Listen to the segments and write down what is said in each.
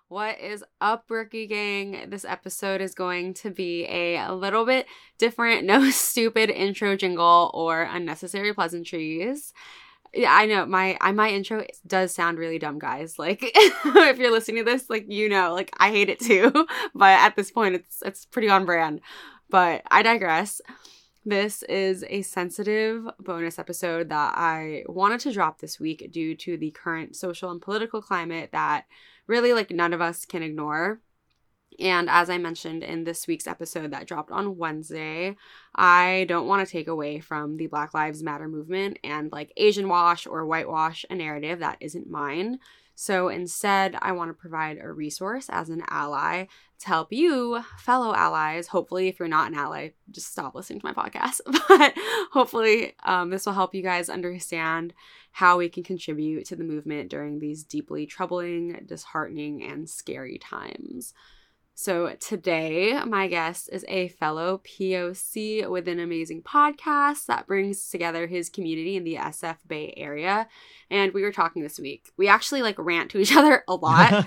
What is up, Rookie Gang? This episode is going to be a little bit different. No stupid intro jingle or unnecessary pleasantries. Yeah, I know my intro does sound really dumb, guys. Like, if you're listening to this, like, like, I hate it too. But at this point, it's pretty on brand. But I digress. This is a sensitive bonus episode that I wanted to drop this week due to the current social and political climate that really, like, none of us can ignore. And as I mentioned in this week's episode that dropped on Wednesday, I don't want to take away from the Black Lives Matter movement and, like, Asian wash or whitewash a narrative that isn't mine. So instead, I want to provide a resource as an ally to help you, fellow allies. Hopefully, if you're not an ally, just stop listening to my podcast. But hopefully, this will help you guys understand how we can contribute to the movement during these deeply troubling, disheartening, and scary times. So today, my guest is a fellow POC with an amazing podcast that brings together his community in the SF Bay Area. And we were talking this week. We actually, like, rant to each other a lot.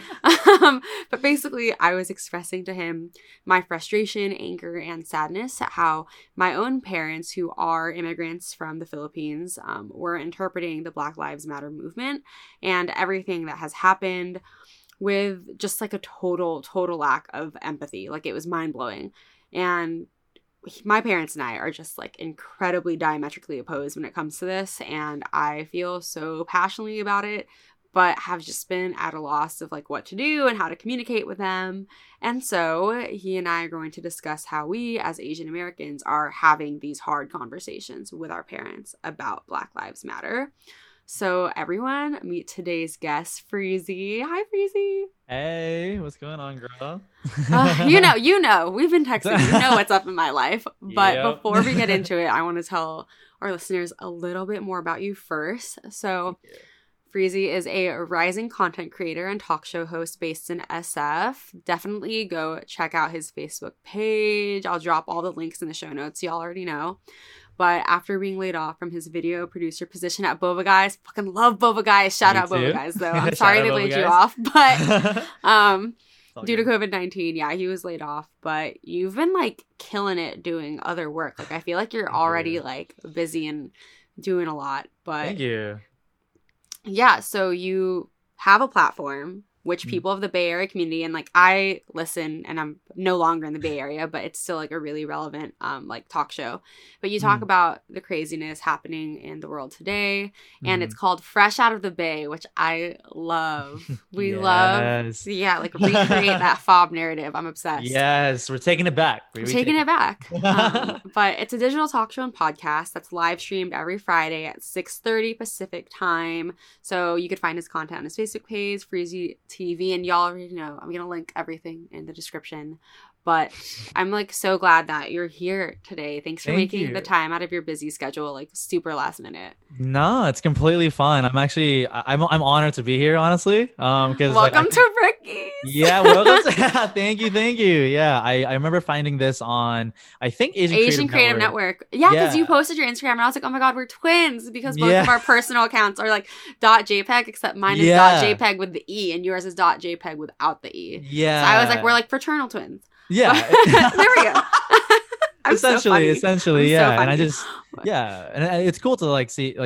But basically, I was expressing to him my frustration, anger, and sadness at how my own parents, who are immigrants from the Philippines, were interpreting the Black Lives Matter movement and everything that has happened with just, like, a total lack of empathy. Like, it was mind-blowing. And my parents and I are just, like, incredibly diametrically opposed when it comes to this, and I feel so passionately about it, but have just been at a loss of, like, what to do and how to communicate with them. And so he and I are going to discuss how we, as Asian Americans, are having these hard conversations with our parents about Black Lives Matter. So everyone, meet today's guest, Freezy. Hi, Freezy. Hey, what's going on, girl? You know, we've been texting. You know what's up in my life. But Before we get into it, I want to tell our listeners a little bit more about you first. So Freezy is a rising content creator and talk show host based in SF. Definitely go check out his Facebook page. I'll drop all the links in the show notes. Y'all already know. But after being laid off from his video producer position at Boba Guys, fucking love Boba Guys. Shout out Boba Guys, though. I'm sorry they laid you off. But due to COVID-19, yeah, he was laid off. But you've been, like, killing it doing other work. Like, I feel like you're already, like, busy and doing a lot. But thank you. Yeah, so you have a platform which people of the Bay Area community, and, like, I listen, and I'm no longer in the Bay Area, but it's still, like, a really relevant like talk show. But you talk about the craziness happening in the world today, and it's called Fresh Out of the Bay, which I love. We love, like, recreate that FOB narrative. I'm obsessed. Yes, we're taking it back. We're taking it back. But it's a digital talk show and podcast that's live streamed every Friday at 6:30 Pacific time. So you could find his content on his Facebook page, Freezy TV, and y'all already know I'm gonna link everything in the description. But I'm, like, so glad that you're here today. Thanks for making the time out of your busy schedule, like, super last minute. No, it's completely fine. I'm honored to be here, honestly. Because welcome to Ricky's. Yeah, welcome to thank you. Yeah, I remember finding this on, I think, Asian Creative Network. Yeah, because you posted your Instagram and I was like, oh my god, we're twins, because both of our personal accounts are, like, .jpeg, except mine is .jpeg with the E and yours is .jpeg without the E. Yeah. So I was like, we're, like, fraternal twins. Yeah. There we go. essentially, yeah. So and I just, and it's cool to, like,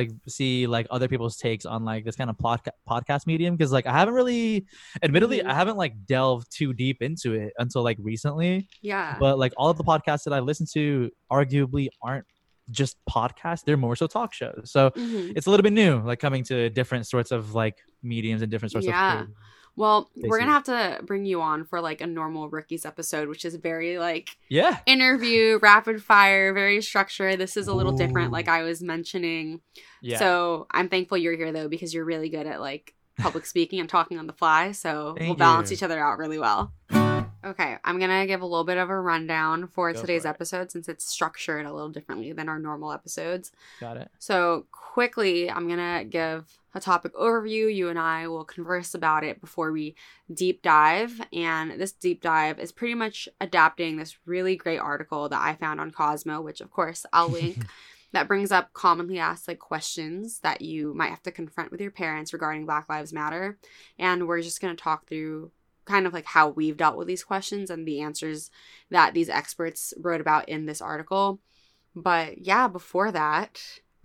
see like other people's takes on, like, this kind of podcast medium, because, like, I haven't really, admittedly, I haven't, like, delved too deep into it until, like, recently. Yeah. But, like, all of the podcasts that I listen to arguably aren't just podcasts, they're more so talk shows. So it's a little bit new, like, coming to different sorts of, like, mediums and different sorts of well, we're going to have to bring you on for, like, a normal Rookies episode, which is very, like, interview, rapid fire, very structured. This is a little different, like I was mentioning. Yeah. So I'm thankful you're here, though, because you're really good at, like, public speaking and talking on the fly. So we'll balance each other out really well. Okay, I'm going to give a little bit of a rundown for today's episode, since it's structured a little differently than our normal episodes. Got it. So quickly, I'm going to give a topic overview. You and I will converse about it before we deep dive. And this deep dive is pretty much adapting this really great article that I found on Cosmo, which, of course, I'll link. That brings up commonly asked, like, questions that you might have to confront with your parents regarding Black Lives Matter. And we're just going to talk through kind of like how we've dealt with these questions and the answers that these experts wrote about in this article. But yeah, before that,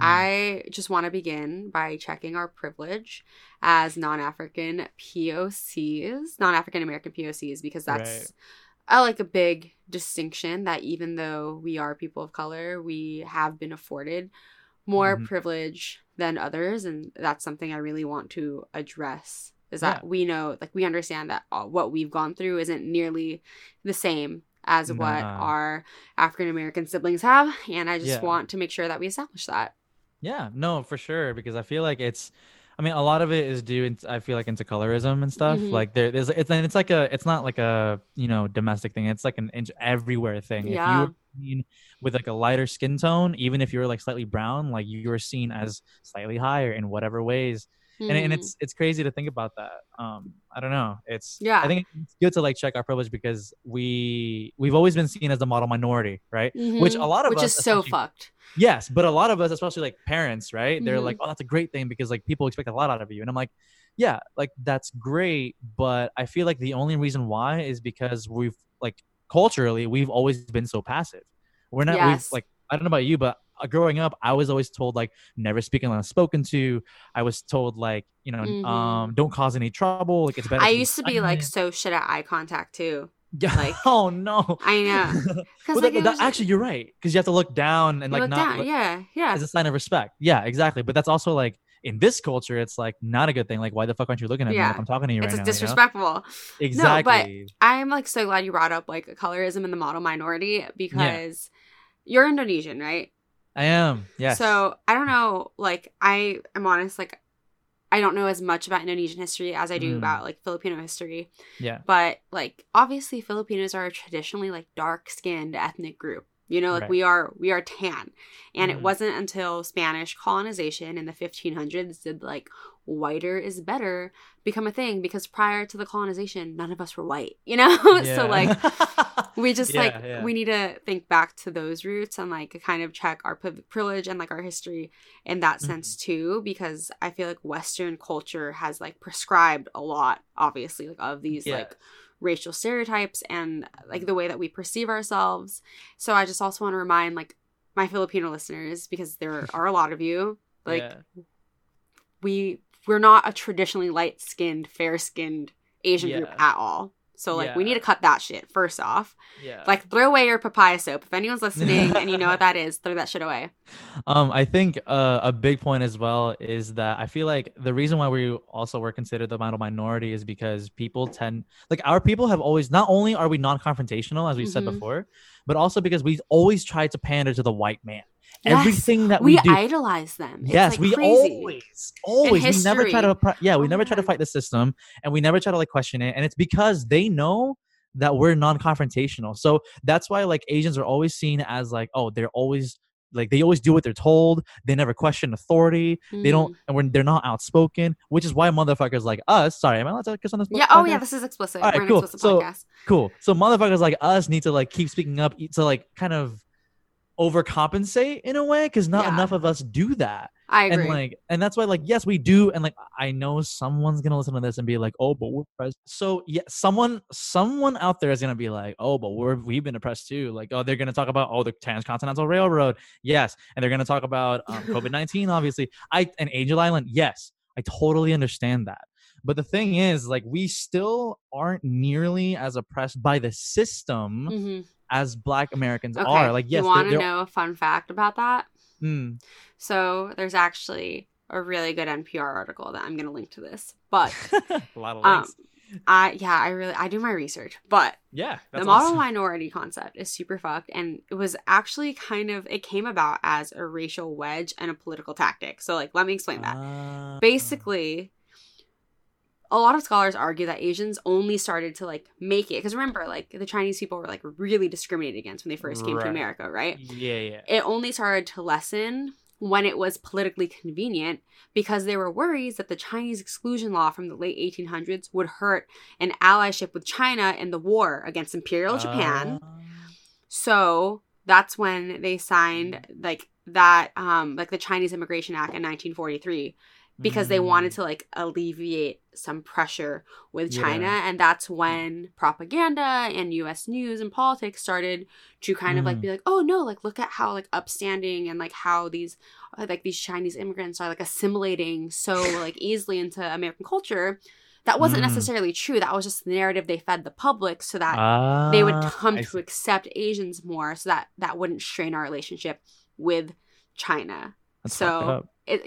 I just want to begin by checking our privilege as non-African POCs, non-African American POCs, because that's like a big distinction, that even though we are people of color, we have been afforded more privilege than others. And that's something I really want to address, is that we know, like, we understand that what we've gone through isn't nearly the same as what our African American siblings have. And I just want to make sure that we establish that. Yeah, no, for sure. Because I feel like I mean, a lot of it is due, I feel like, into colorism and stuff. Like it's like it's not like a, you know, domestic thing. It's like an everywhere thing. Yeah. If you were seen with like a lighter skin tone, even if you were like slightly brown, like you were seen as slightly higher in whatever ways. And it's crazy to think about that. I don't know. I think it's good to like check our privilege, because we've always been seen as the model minority, right? Which a lot of us, is so fucked. Yes, but a lot of us, especially like parents, right? They're like, oh, that's a great thing, because like people expect a lot out of you. And I'm like, yeah, like that's great, but I feel like the only reason why is because we've like culturally we've always been so passive. We're not we've like, I don't know about you, but growing up, I was always told like never speak unless spoken to. I was told like, you know, don't cause any trouble. Like it's better. I used to be like so shit at eye contact too. Yeah. Like, oh no. I know. Well, like, actually, you're right, because you have to look down and like not look, yeah, as a sign of respect. Yeah, exactly. But that's also like in this culture, it's like not a good thing. Like, why the fuck aren't you looking at me if I'm talking to you right now? It's disrespectful. You know? Exactly. No, but I'm like so glad you brought up like colorism and the model minority, because you're Indonesian, right? I am. Yes. So I don't know. Like, I'm honest. Like, I don't know as much about Indonesian history as I do about like Filipino history. Yeah. But like, obviously Filipinos are a traditionally like dark-skinned ethnic group. You know, like we are tan. And it wasn't until Spanish colonization in the 1500s did like whiter is better become a thing, because prior to the colonization, none of us were white, you know? So like we just we need to think back to those roots and like kind of check our privilege and like our history in that sense too, because I feel like Western culture has like prescribed a lot, obviously, like of these like racial stereotypes and like the way that we perceive ourselves. So I just also want to remind like my Filipino listeners, because there are a lot of you, like we're not a traditionally light-skinned, fair-skinned Asian group at all. So like we need to cut that shit first off. Yeah. Like throw away your papaya soap. If anyone's listening and you know what that is, throw that shit away. I think a big point as well is that I feel like the reason why we also were considered the model minority is because people tend, like our people have always, not only are we non-confrontational as we said before, but also because we've always tried to pander to the white man. Yes, everything that we do, idolize them. Yes, like we crazy. always we never try to we never try to fight the system, and we never try to like question it, and it's because they know that we're non-confrontational. So that's why like Asians are always seen as like, oh, they're always like, they always do what they're told. They never question authority. They don't, and they're not outspoken, which is why motherfuckers like us. Sorry, am I allowed to kiss on this? Yeah. Oh yeah, this is explicit. All right, we're cool. An explicit podcast. Cool. So motherfuckers like us need to like keep speaking up to like kind of overcompensate in a way, because not enough of us do that. I agree. And that's why like, yes, we do. And like, I know someone's gonna listen to this and be like, oh, but we're oppressed. So yeah, someone out there is gonna be like, oh, but we've been oppressed too. Like, oh, they're gonna talk about the Transcontinental Railroad, yes, and they're gonna talk about COVID-19, obviously. And Angel Island, yes, I totally understand that. But the thing is, like, we still aren't nearly as oppressed by the system as Black Americans are. Like, yes, you want to know a fun fact about that? So there's actually a really good NPR article that I'm going to link to this, but a lot of links. I do my research, but the model minority concept is super fucked, and it was actually it came about as a racial wedge and a political tactic. So like, let me explain that. Basically, a lot of scholars argue that Asians only started to like make it, because remember, like the Chinese people were like really discriminated against when they first came to America, right? Yeah. It only started to lessen when it was politically convenient, because there were worries that the Chinese exclusion law from the late 1800s would hurt an allyship with China in the war against Imperial Japan. So that's when they signed like that, like the Chinese Immigration Act in 1943. because they wanted to like alleviate some pressure with China. Yeah. And that's when propaganda and US news and politics started to kind of like be like, oh no, like look at how like upstanding and like how these Chinese immigrants are like assimilating so like easily into American culture. That wasn't necessarily true. That was just the narrative they fed the public so that they would come to accept Asians more, so that that wouldn't strain our relationship with China. That's so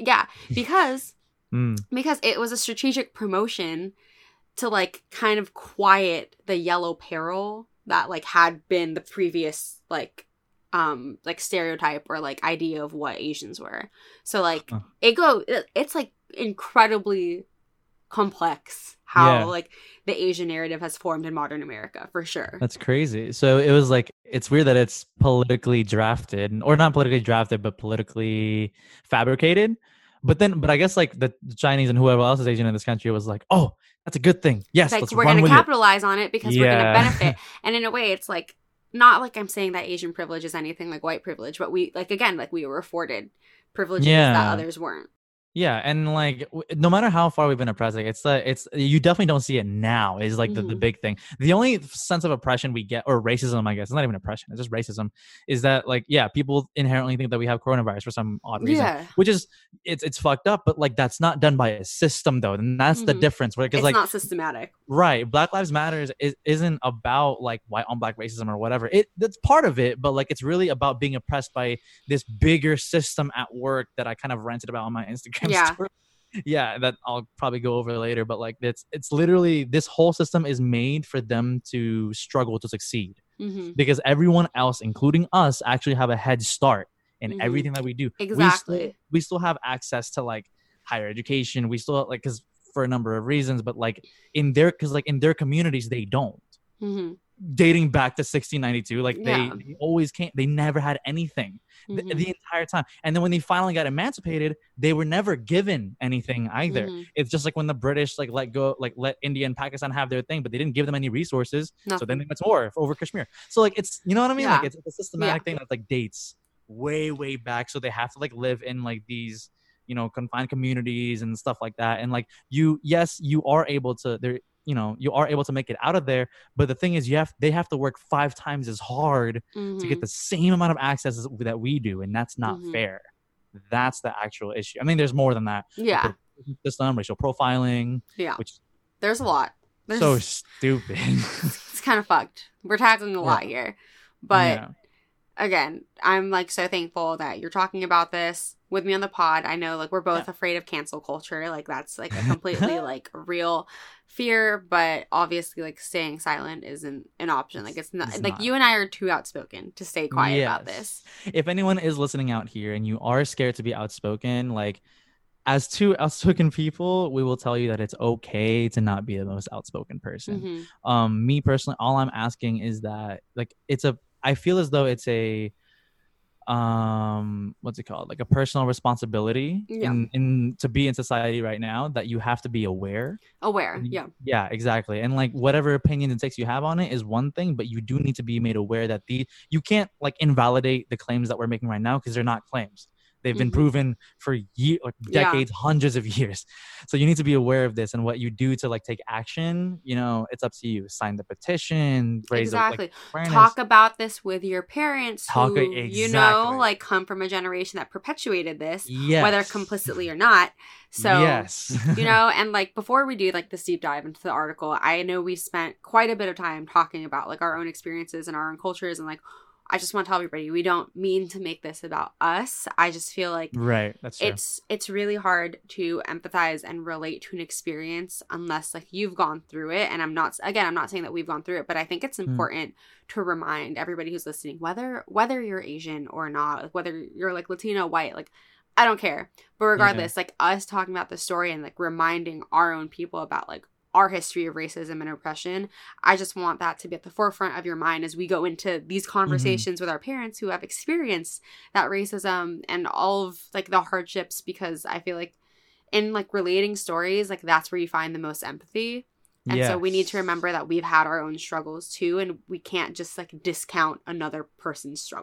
because it was a strategic promotion to like kind of quiet the yellow peril that like had been the previous like stereotype or like idea of what Asians were. So like it's like incredibly complex how like the Asian narrative has formed in modern America, for sure. That's crazy. So it was like, it's weird that it's politically drafted, or not politically drafted, but politically fabricated. But I guess like the Chinese and whoever else is Asian in this country was like, oh, that's a good thing. Yes, like, let's we're run going to with capitalize on it because we're going to benefit. And in a way, it's like, not like I'm saying that Asian privilege is anything like white privilege, but we like, again, like we were afforded privileges that others weren't. Yeah, and like no matter how far we've been oppressed, like it's you definitely don't see it now. Is like the big thing. The only sense of oppression we get, or racism, I guess, it's not even oppression, it's just racism, is that like people inherently think that we have coronavirus for some odd reason, which is it's fucked up. But like that's not done by a system though, and that's the difference. Because it's like not systematic, right? Black Lives Matter isn't about like white on black racism or whatever. That's part of it, but like it's really about being oppressed by this bigger system at work that I kind of ranted about on my Instagram. That I'll probably go over later, but like it's literally, this whole system is made for them to struggle to succeed, because everyone else, including us, actually have a head start in everything that we do. Exactly. We still have access to like higher education. We still like, because for a number of reasons, but like in their communities they don't. Dating back to 1692, like they always can't, they never had anything the entire time. And then when they finally got emancipated, they were never given anything either. It's just like when the British like let India and Pakistan have their thing, but they didn't give them any resources. So then they went to war over Kashmir. So like it's, you know what I mean? Like it's a systematic thing that like dates way back. So they have to like live in like these, you know, confined communities and stuff like that. And like you are able to, you are able to make it out of there, but the thing is they have to work 5 times as hard to get the same amount of access that we do, and that's not fair. That's the actual issue. I mean, there's more than that. System, racial profiling, which there's a lot. So stupid. It's kind of fucked. We're tackling a lot here, but again, I'm like so thankful that you're talking about this with me on the pod. I know like we're both afraid of cancel culture. Like that's like a completely like real fear, but obviously like staying silent isn't an option. Like it's not. You and I are too outspoken to stay quiet about this. If anyone is listening out here and you are scared to be outspoken, like as two outspoken people, we will tell you that it's okay to not be the most outspoken person. Me personally, all I'm asking is that like I feel as though it's a what's it called, like a personal responsibility in to be in society right now, that you have to be aware. Exactly. And like whatever opinions and takes you have on it is one thing, but you do need to be made aware that you can't like invalidate the claims that we're making right now, because they're not claims. They've been proven for years, like decades, hundreds of years. So you need to be aware of this, and what you do to like take action, you know, it's up to you. Sign the petition, raise awareness. Talk about this with your parents who, you know, like come from a generation that perpetuated this, whether complicitly or not. So, you know, and like before we do like this deep dive into the article, I know we spent quite a bit of time talking about like our own experiences and our own cultures, and like I just want to tell everybody, we don't mean to make this about us. I just feel like that's true. It's really hard to empathize and relate to an experience unless like you've gone through it. And I'm not saying that we've gone through it, but I think it's important to remind everybody who's listening, whether you're Asian or not, like whether you're like Latino, white, like I don't care. But regardless, like us talking about the story and like reminding our own people about like our history of racism and oppression, I just want that to be at the forefront of your mind as we go into these conversations with our parents who have experienced that racism and all of like the hardships, because I feel like in like relating stories, like that's where you find the most empathy. And so we need to remember that we've had our own struggles too, and we can't just like discount another person's struggles.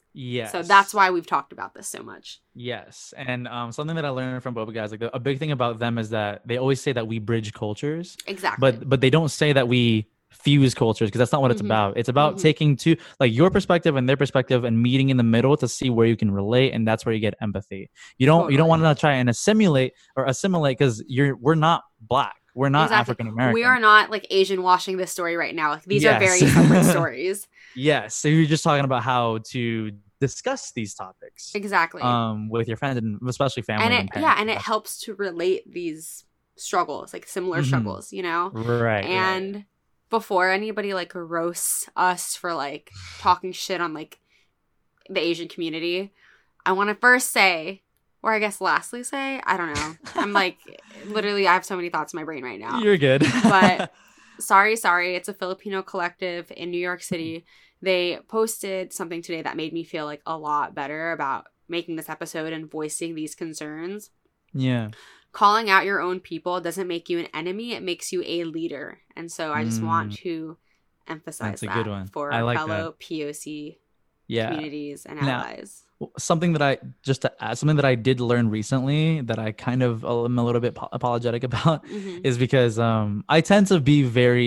So that's Yes. why we've talked about this so much. Yes. And something that I learned from Boba guys, like a big thing about them is that they always say that we bridge cultures, Exactly. but they don't say that we fuse cultures, because that's not what it's Mm-hmm. about. It's about Mm-hmm. taking two, like your perspective and their perspective, and meeting in the middle to see where you can relate, and that's where you get empathy. You don't Totally. want to try and assimilate, because we're not black. We're not Exactly. African We are American. not like Asian washing this story right now. Like these are Yes. very separate stories. Yes. So you're just talking about how to discuss these topics Exactly. with your friends, and especially And family it and parents. and it helps to relate these struggles, like similar Mhm. struggles, you know? Right. And before anybody like roasts us for like talking shit on like the Asian community, I want to first say, or I guess lastly say, I don't know. I'm like literally I have so many thoughts in my brain right now. You're good. But sorry, it's a Filipino collective in New York City. They posted something today that made me feel like a lot better about making this episode and voicing these concerns. Yeah. Calling out your own people doesn't make you an enemy, it makes you a leader. And so I just want to emphasize That's a that good one. for I like fellow POC Yeah. communities and Now, allies. something that I did learn recently that I kind of am a little bit apologetic about Mm-hmm. is because I tend to be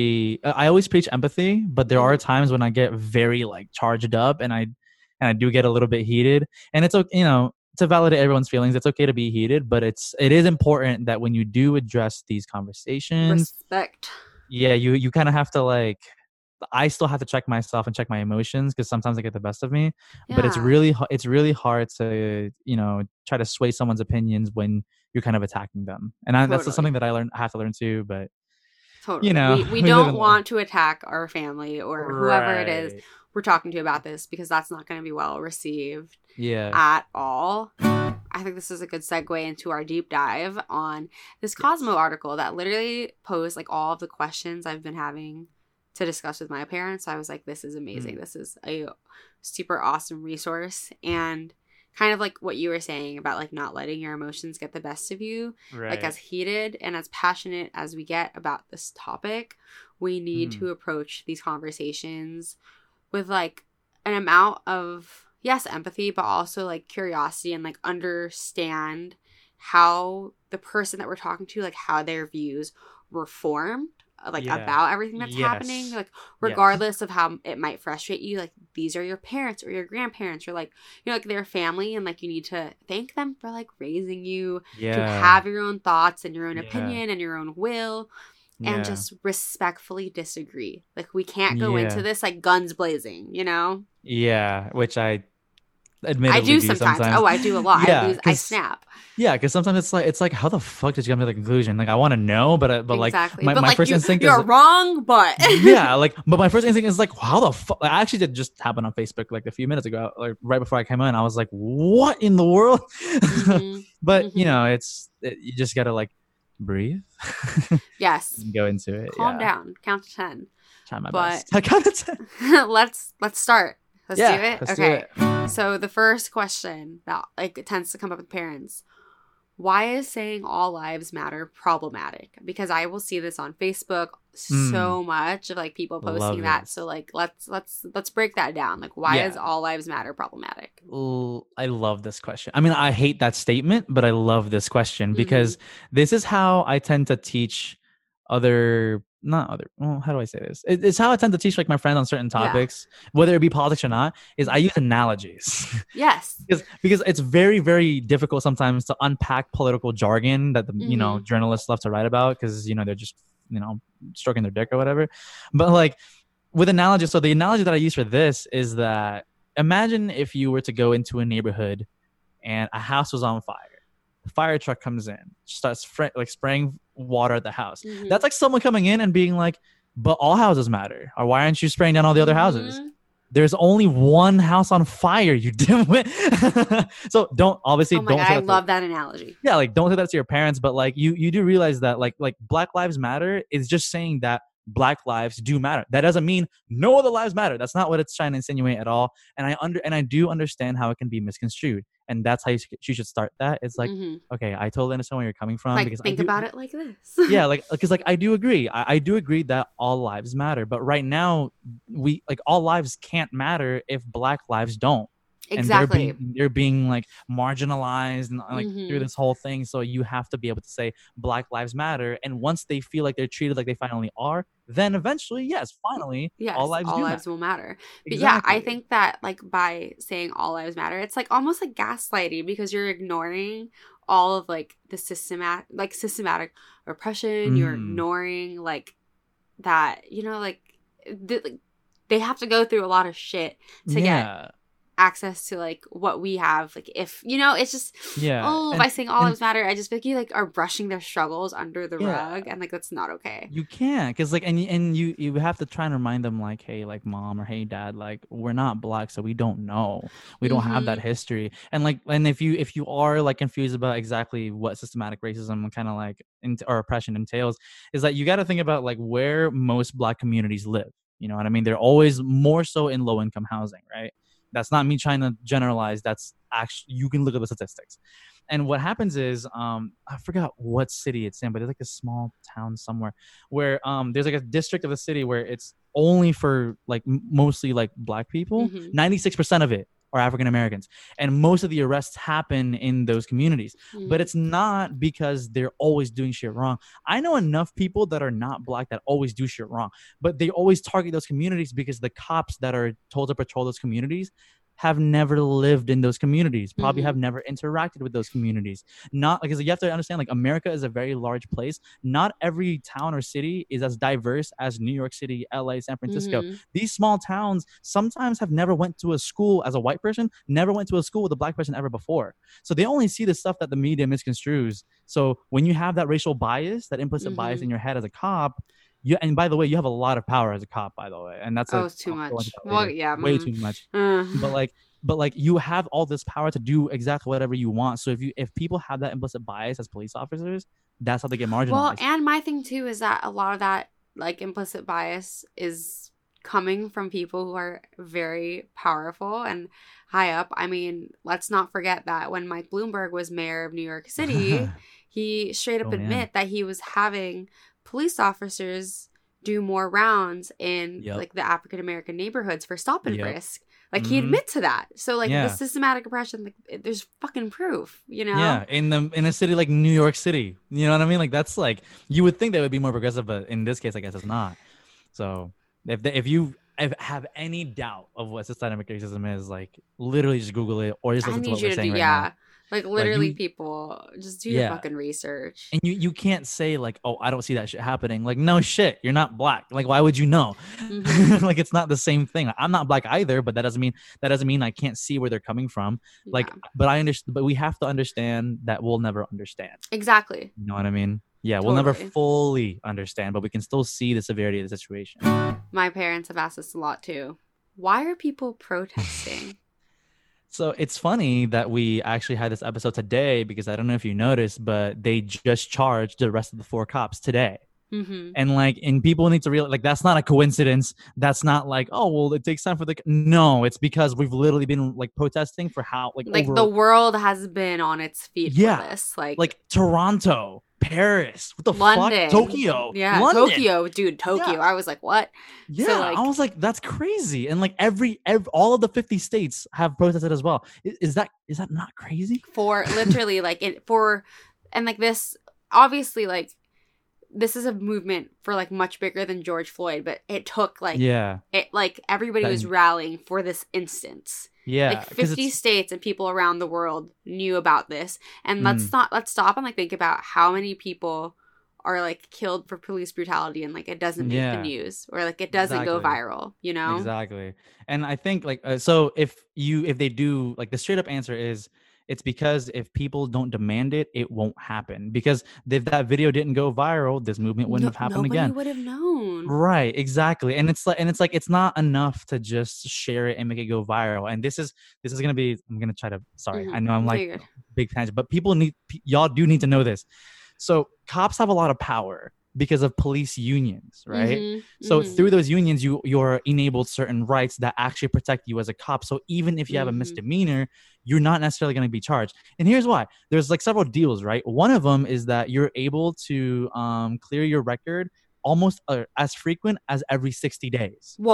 I always preach empathy, but there are times when I get very like charged up, and I do get a little bit heated, and it's okay, to validate everyone's feelings. It's okay to be heated, but it is important that when you do address these conversations, Respect. yeah, you kind of have to like, I still have to check myself and check my emotions, because sometimes they get the best of me. Yeah. But it's really hard to try to sway someone's opinions when you're kind of attacking them, and that's just something that I have to learn too. But totally, we live don't and learn. want to attack our family or whoever it is Right. we're talking to about this, because that's not going to be well received Yeah. at all. I think this is a good segue into our deep dive on this Cosmo article that literally posed like all of the questions I've been having to discuss with my parents. So I was like, this is amazing. This is a super awesome resource. And kind of like what you were saying about like not letting your emotions get the best of you. Right. Like as heated and as passionate as we get about this topic, we need to approach these conversations with like an amount of, yes, empathy, but also like curiosity, and like understand how the person that we're talking to, like how their views were formed, like about everything that's happening, like regardless of how it might frustrate you. Like these are your parents or your grandparents, or like like their family, and like you need to thank them for like raising you to have your own thoughts and your own opinion and your own will. And just respectfully disagree. Like we can't go into this like guns blazing, Yeah, which I admittedly I do sometimes. Oh, I do a lot. Yeah, I snap. Yeah, because sometimes it's like how the fuck did you come to the conclusion? Like I want to know, but Exactly. like my first instinct you're is wrong, but yeah, but my first instinct is like how the fuck. I actually did just happen on Facebook like a few minutes ago, like right before I came in. I was like, what in the world? But you just gotta like breathe. Yes. And go into it. Calm down. Count to 10. Try my But best. I count to 10. let's start. Let's do it. Let's Okay. do it. So the first question that like tends to come up with parents: why is saying all lives matter problematic? Because I will see this on Facebook so much of like people posting that. So like let's break that down. Like why is all lives matter problematic? I love this question. I mean, I hate that statement, but I love this question because this is how I tend to teach how do I say this? It's how I tend to teach like my friends on certain topics, whether it be politics or not, is I use analogies. Yes. because it's very, very difficult sometimes to unpack political jargon that the journalists love to write about, because they're just stroking their dick or whatever. But like with analogies, so the analogy that I use for this is that imagine if you were to go into a neighborhood and a house was on fire. The fire truck comes in, starts spraying water at the house. That's like someone coming in and being like, but all houses matter. Or why aren't you spraying down all the other houses? There's only one house on fire, you dimwit. So don't say God, that. I love that analogy. Yeah, like don't say that to your parents, but like you do realize that like Black Lives Matter is just saying that Black lives do matter. That doesn't mean no other lives matter. That's not what it's trying to insinuate at all. And I do understand how it can be misconstrued. And that's how you should start that. It's like, okay, I totally understand where you're coming from. Like, because think about it like this. Yeah, because I do agree. I do agree that all lives matter. But right now, all lives can't matter if Black lives don't. and Exactly. they're being like marginalized and like through Mm-hmm. this whole thing. So you have to be able to say Black Lives Matter, and once they feel like they're treated like they finally are, then eventually, yes, finally, all Yes, lives all do matter. lives will matter. But yeah, I Exactly. think that like by saying all lives matter, it's like almost like gaslighting because you're ignoring all of like the systematic oppression. You're Mm, ignoring like that, like, like they have to go through a lot of shit to get yeah, access to like what we have. Like if it's just, yeah, oh, by saying all and lives matter, I just feel like you like are brushing their struggles under the yeah. rug, and like that's not okay. You can't, because like, and you have to try and remind them like, hey, like mom or hey dad, like we're not Black, so we don't know, we don't have that Mm-hmm. history. And like, and if you are like confused about exactly what systematic racism kind of like or oppression entails, is that you got to think about like where most Black communities live. You know what I mean? They're always more so in low income housing, right? That's not me trying to generalize. That's actually, you can look at the statistics. And what happens is, I forgot what city it's in, but it's like a small town somewhere where there's like a district of the city where it's only for like mostly like Black people. Mm-hmm. 96% of it are African Americans, and most of the arrests happen in those communities. But Mm-hmm. it's not because they're always doing shit wrong. I know enough people that are not Black that always do shit wrong, but they always target those communities because the cops that are told to patrol those communities have never lived in those communities, probably Mm-hmm. have never interacted with those communities. Not because you have to understand, like, America is a very large place. Not every town or city is as diverse as New York City, LA, San Francisco. Mm-hmm. These small towns sometimes have never went to a school as a white person, never went to a school with a Black person ever before. So they only see the stuff that the media misconstrues. So when you have that racial bias, that implicit bias Mm-hmm. in your head as a cop, and by the way, you have a lot of power as a cop, by the way, and that's Oh, a it's too I'll go into much. that Well, later. yeah. Way too much. But Uh, like, you have all this power to do exactly whatever you want. So if people have that implicit bias as police officers, that's how they get well, marginalized. and my thing too is that a lot of that like implicit bias is coming from people who are very powerful and high up. I mean, let's not forget that when Mike Bloomberg was mayor of New York City, he straight up Oh man. admit that he was having police officers do more rounds in Yep. like the African American neighborhoods for stop and Yep. frisk. Like he Hmm. admit to that. So like the Yeah. systematic oppression, like there's fucking proof. Yeah. In a city like New York City, you know what I mean? Like that's like, you would think they would be more progressive, but in this case, I guess it's not. So if you have any doubt of what systemic racism is, like literally just Google it or just I listen to need what you we're to do, saying right now. yeah. Like Like literally, you, people just do your yeah. fucking research. And you can't say like, oh, I don't see that shit happening. Like, no shit, you're not Black. Like, why would you know? Mm-hmm. Like, it's not the same thing. I'm not Black either, but that doesn't mean I can't see where they're coming from. Like, Yeah, but I understand. But we have to understand that we'll never understand. exactly. You know what I mean? Yeah, we'll never Totally. fully understand, but we can still see the severity of the situation. My parents have asked us a lot too. Why are people protesting? So it's funny that we actually had this episode today because I don't know if you noticed, but they just charged the rest of the 4 cops today. Mm-hmm. And people need to realize, like, that's not a coincidence. That's not like, oh well, it takes time for the no, it's because we've literally been like protesting for how like Like the over, world has been on its feet for yeah, this. Like like Toronto, Paris, what the fuck, London. Tokyo, Yeah, London. Tokyo, dude, Yeah, Tokyo. I was like, what? So yeah, I like was like, that's crazy. And like every all of the 50 states have protested as well. Is that not crazy? for literally like it for and like this obviously like this is a movement for like much bigger than George Floyd, but it took like Yeah, it like everybody that, was rallying for this instance. yeah, Like because 50 it's states and people around the world knew about this. And mm, let's stop and like think about how many people are like killed for police brutality and like it doesn't make the yeah, news or like it doesn't go exactly. viral. Exactly. And I think like so if they do, like, the straight up answer is it's because if people don't demand it, it won't happen. Because if that video didn't go viral, this movement wouldn't No, have happened nobody again. would have known. Right, exactly. And it's like it's not enough to just share it and make it go viral. And this is gonna be, I'm gonna try to, sorry, I know I'm No, like you're good. big tangent, but y'all do need to know this. So cops have a lot of power because of police unions, right? So through those unions, you're enabled certain rights that actually protect you as a cop. So even if you have a misdemeanor, you're not necessarily going to be charged. And here's why: there's like several deals, right? One of them is that you're able to clear your record almost as frequent as every 60 days. Whoa, what?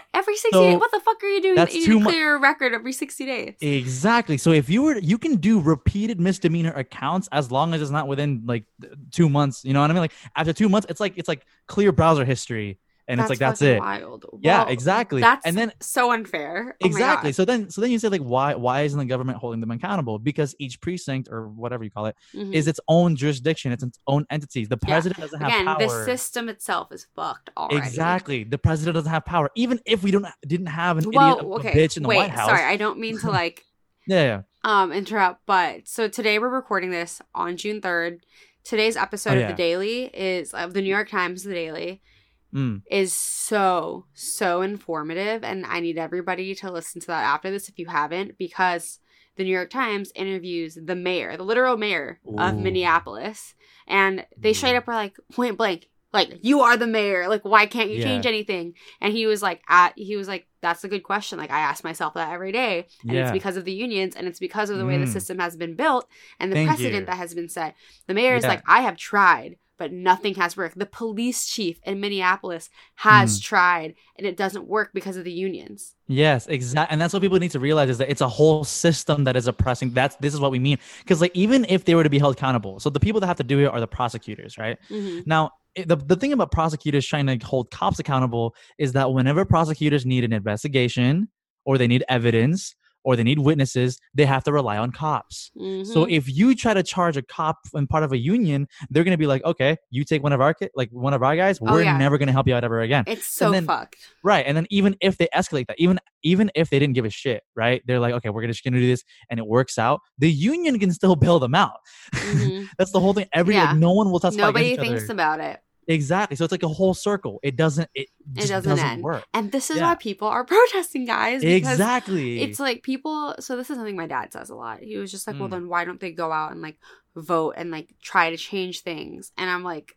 Every 60 So days? What the fuck are you doing that's that you too need to much. clear a record every 60 days? Exactly. So if you can do repeated misdemeanor accounts as long as it's not within like 2 months. You know what I mean? Like after 2 months, it's like clear browser history, and it's That's like that's fucking it. wild. Yeah, Well, exactly. that's And then so unfair. Oh my exactly. God. So then you say like why isn't the government holding them accountable? Because each precinct or whatever you call it Mhm. is its own jurisdiction. It's its own entities. The president doesn't have Again, the power. system itself is fucked already. Exactly. The president doesn't have power. Even if we didn't have an idiot, Well, a okay. bitch in the White Wait, House. sorry. I don't mean to like Yeah. interrupt, but so today we're recording this on June 3rd. Today's episode of The Daily is of the New York Times The Daily is so informative, and I need everybody to listen to that after this if you haven't, because the New York Times interviews the mayor, the literal mayor of Minneapolis, and they straight up were like, point blank, like, you are the mayor, like, why can't you change anything? And he was like, that's a good question. Like, I ask myself that every day, and it's because of the unions, and it's because of the way the system has been built and the precedent that has been set. The mayor is like, I have tried, but nothing has worked. The police chief in Minneapolis has tried, and it doesn't work because of the unions. Yes, exactly. And that's what people need to realize, is that it's a whole system that is oppressing. This is what we mean. Because like, even if they were to be held accountable, so the people that have to do it are the prosecutors, right? Now, the thing about prosecutors trying to hold cops accountable is that whenever prosecutors need an investigation or they need evidence or they need witnesses, they have to rely on cops. So if you try to charge a cop and part of a union, they're going to be like, okay, you take one of our guys, we're never going to help you out ever again. It's so fucked. Right. And then even if they escalate that, even if they didn't give a shit, right? They're like, okay, we're just going to do this, and it works out. The union can still bail them out. That's the whole thing. Like, no one will testify against each other. Nobody thinks about it. Exactly. So it's like a whole circle. It doesn't end. Work. And this is why people are protesting, guys. Exactly. It's like people. So this is something my dad says a lot. He was just like, well, then why don't they go out and like vote and like try to change things? And I'm like,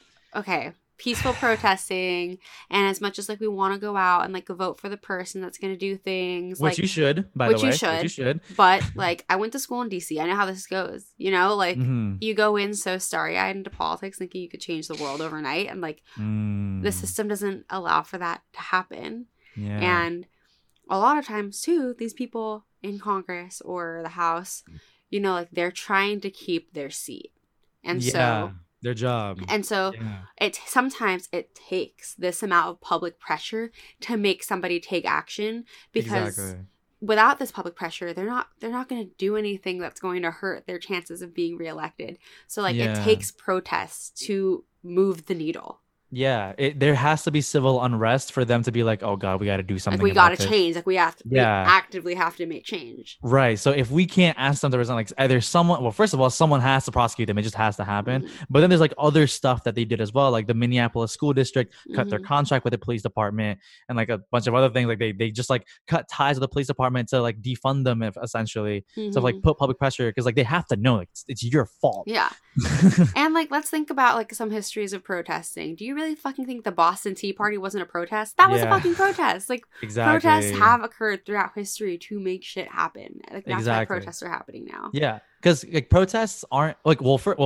okay, peaceful protesting, and as much as like we want to go out and like vote for the person that's going to do things, which like, you should, by the way, which you should. But like, I went to school in DC. I know how this goes. You know, like you go in so starry-eyed into politics, thinking you could change the world overnight, and like the system doesn't allow for that to happen. Yeah. And a lot of times too, these people in Congress or the House, you know, like they're trying to keep their seat, and so. Their job. And so sometimes it takes this amount of public pressure to make somebody take action, because without this public pressure, they're not going to do anything that's going to hurt their chances of being reelected. So like it takes protests to move the needle. Yeah, there has to be civil unrest for them to be like, oh God, we got to do something. Like we got to change. Like we actively have to make change. Right. So if we can't ask them to resign, like either someone, well, first of all, someone has to prosecute them. It just has to happen. But then there's like other stuff that they did as well. Like the Minneapolis school district cut their contract with the police department, and like a bunch of other things. Like they just like cut ties with the police department to like defund them, essentially. So like put public pressure, because like they have to know, like, it's your fault. Yeah. And like, let's think about like some histories of protesting. Do you really fucking think the Boston Tea Party wasn't a protest? That was a fucking protest. Like protests have occurred throughout history to make shit happen. Like that's why protests are happening now. Yeah. Because like protests aren't like,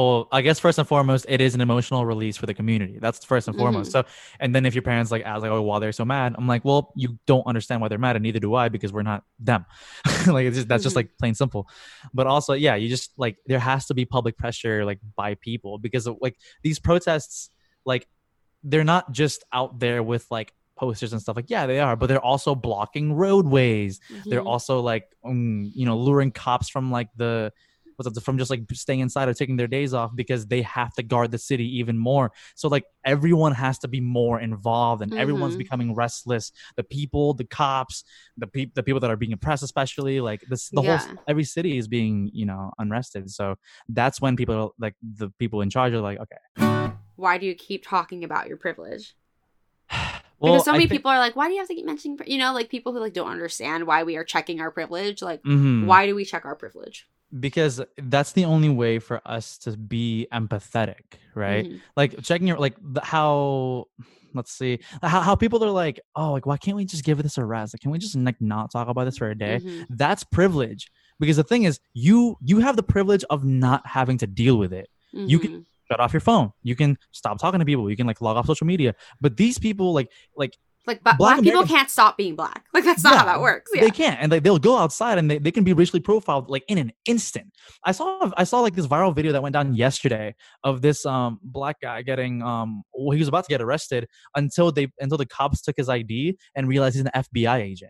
I guess first and foremost, it is an emotional release for the community. That's first and foremost. So, and then if your parents like ask like, oh, why they're so mad, I'm like, well, you don't understand why they're mad, and neither do I, because we're not them. Like it's just, that's just like plain simple. But also, yeah, you just like, there has to be public pressure like by people, because of, like these protests, like they're not just out there with like posters and stuff. Like, yeah, they are, but they're also blocking roadways. They're also like, luring cops from like from just like staying inside or taking their days off, because they have to guard the city even more. So like everyone has to be more involved, and everyone's becoming restless. The people, the cops, the people that are being oppressed, especially like whole every city is being unrested. So that's when people like the people in charge are like, okay, why do you keep talking about your privilege? Because so many people are like, why do you have to keep mentioning, like people who like don't understand why we are checking our privilege. Like, why do we check our privilege? Because that's the only way for us to be empathetic, right? Like checking your how people are like, oh, like why can't we just give this a rest? Like, can we just like not talk about this for a day? That's privilege. Because the thing is, you have the privilege of not having to deal with it. You can shut off your phone. You can stop talking to people. You can like log off social media. But these people like Like, but black people can't stop being black. Like, that's not how that works. Yeah. They can't, and like they'll go outside and they can be racially profiled like in an instant. I saw like this viral video that went down yesterday of this black guy getting he was about to get arrested until the cops took his ID and realized he's an FBI agent.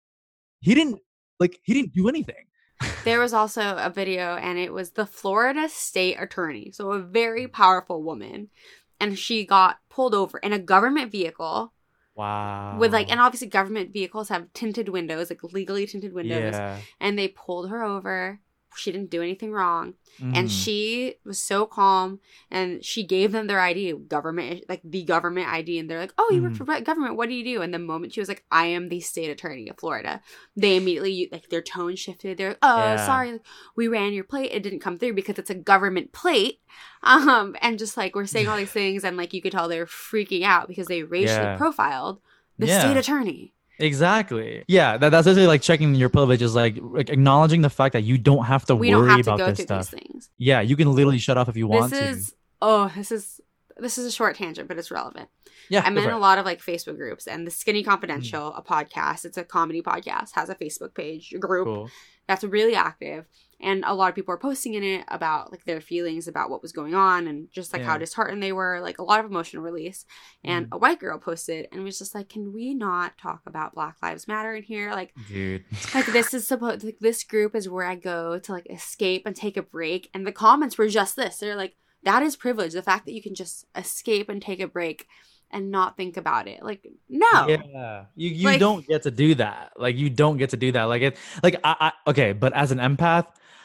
He didn't do anything. There was also a video, and it was the Florida state attorney, so a very powerful woman, and she got pulled over in a government vehicle. Wow. With like, and obviously government vehicles have tinted windows, like legally tinted windows. Yeah. And they pulled her over. She didn't do anything wrong. And she was so calm, and she gave them their ID, like the government ID. And they're like, oh, you work for government. What do you do? And the moment she was like, I am the state attorney of Florida, they immediately, like, their tone shifted. They're like, oh, sorry, we ran your plate. It didn't come through because it's a government plate. And just like, we're saying all these things, and like, you could tell they're freaking out because they racially profiled the state attorney. Exactly. Yeah, that's basically like checking your privilege, is like acknowledging the fact that you don't have to worry about this stuff. These things. Yeah, you can literally shut off if you want to. This is a short tangent, but it's relevant. Yeah, I'm in a lot of like Facebook groups, and the Skinny Confidential, a podcast, it's a comedy podcast, has a Facebook page, a group that's really active. And a lot of people are posting in it about like their feelings about what was going on, and just like how disheartened they were, like a lot of emotional release. And a white girl posted and was just like, can we not talk about Black Lives Matter in here? Like, dude, like this group is where I go to like escape and take a break. And the comments were just this. They're like, that is privilege. The fact that you can just escape and take a break and not think about it. Like, no. Yeah. You like, don't get to do that. Like, you don't get to do that. Like, okay, but as an empath,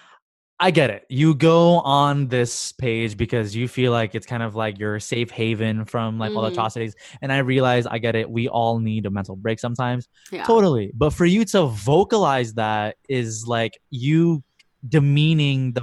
I get it. You go on this page because you feel like it's kind of like your safe haven from like all the atrocities. And I realize, I get it. We all need a mental break sometimes. Yeah. Totally. But for you to vocalize that is like you demeaning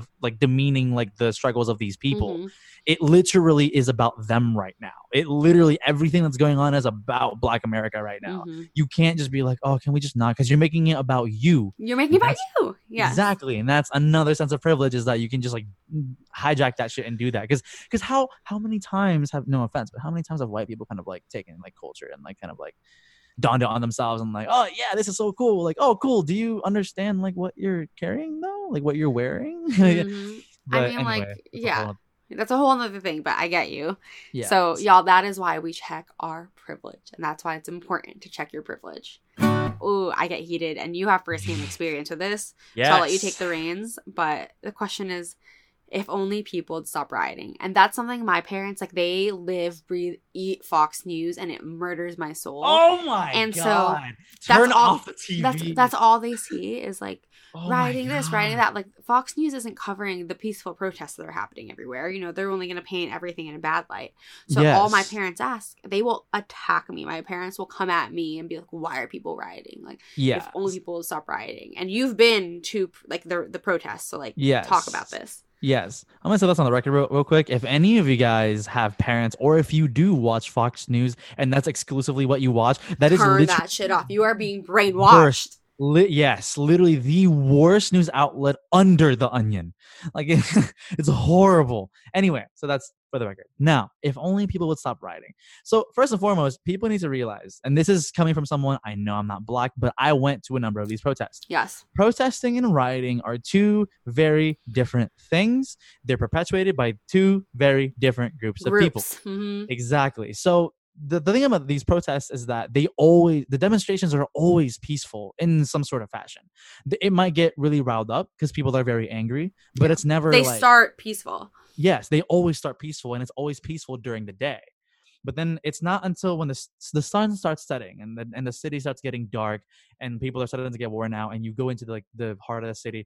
the struggles of these people. It literally is about them right now. It literally, everything that's going on is about Black America right now. You can't just be like, oh, can we just not? Because you're making it about you. You're making it about you. Yeah. Exactly. And that's another sense of privilege, is that you can just like hijack that shit and do that. Because how many times have, no offense, but how many times have white people kind of like taken like culture and like kind of like dawned it on themselves and like, oh yeah, this is so cool. Like, oh cool. Do you understand like what you're carrying though? Like what you're wearing? But I mean, anyway, like, yeah. That's a whole other thing, but I get you. Yeah. So, y'all, that is why we check our privilege. And that's why it's important to check your privilege. Ooh, I get heated. And you have firsthand experience with this. Yes. So I'll let you take the reins. But the question is, if only people would stop rioting. And that's something my parents, like, they live, breathe, eat Fox News, and it murders my soul. Oh, my God. So turn off the TV. That's all they see is, like, rioting this, rioting that. Like, Fox News isn't covering the peaceful protests that are happening everywhere. You know, they're only going to paint everything in a bad light. So all my parents ask, they will attack me. My parents will come at me and be like, why are people rioting? Like, if only people would stop rioting. And you've been to, like, the protests. So, like, talk about this. Yes. I'm going to say this on the record real quick. If any of you guys have parents, or if you do watch Fox News and that's exclusively what you watch, that is turn that shit off. You are being brainwashed. Yes, literally the worst news outlet under the onion. Like, it's horrible. Anyway, so that's for the record. Now, if only people would stop rioting. So first and foremost, people need to realize, and this is coming from someone, I know I'm not Black, but I went to a number of these protests. Yes. Protesting and rioting are two very different things. They're perpetuated by two very different groups of people. Exactly. So the thing about these protests is that the demonstrations are always peaceful in some sort of fashion. It might get really riled up because people are very angry, but it's never they start peaceful. Yes, they always start peaceful, and it's always peaceful during the day. But then it's not until when the sun starts setting and the city starts getting dark and people are starting to get worn out, and you go into the heart of the city.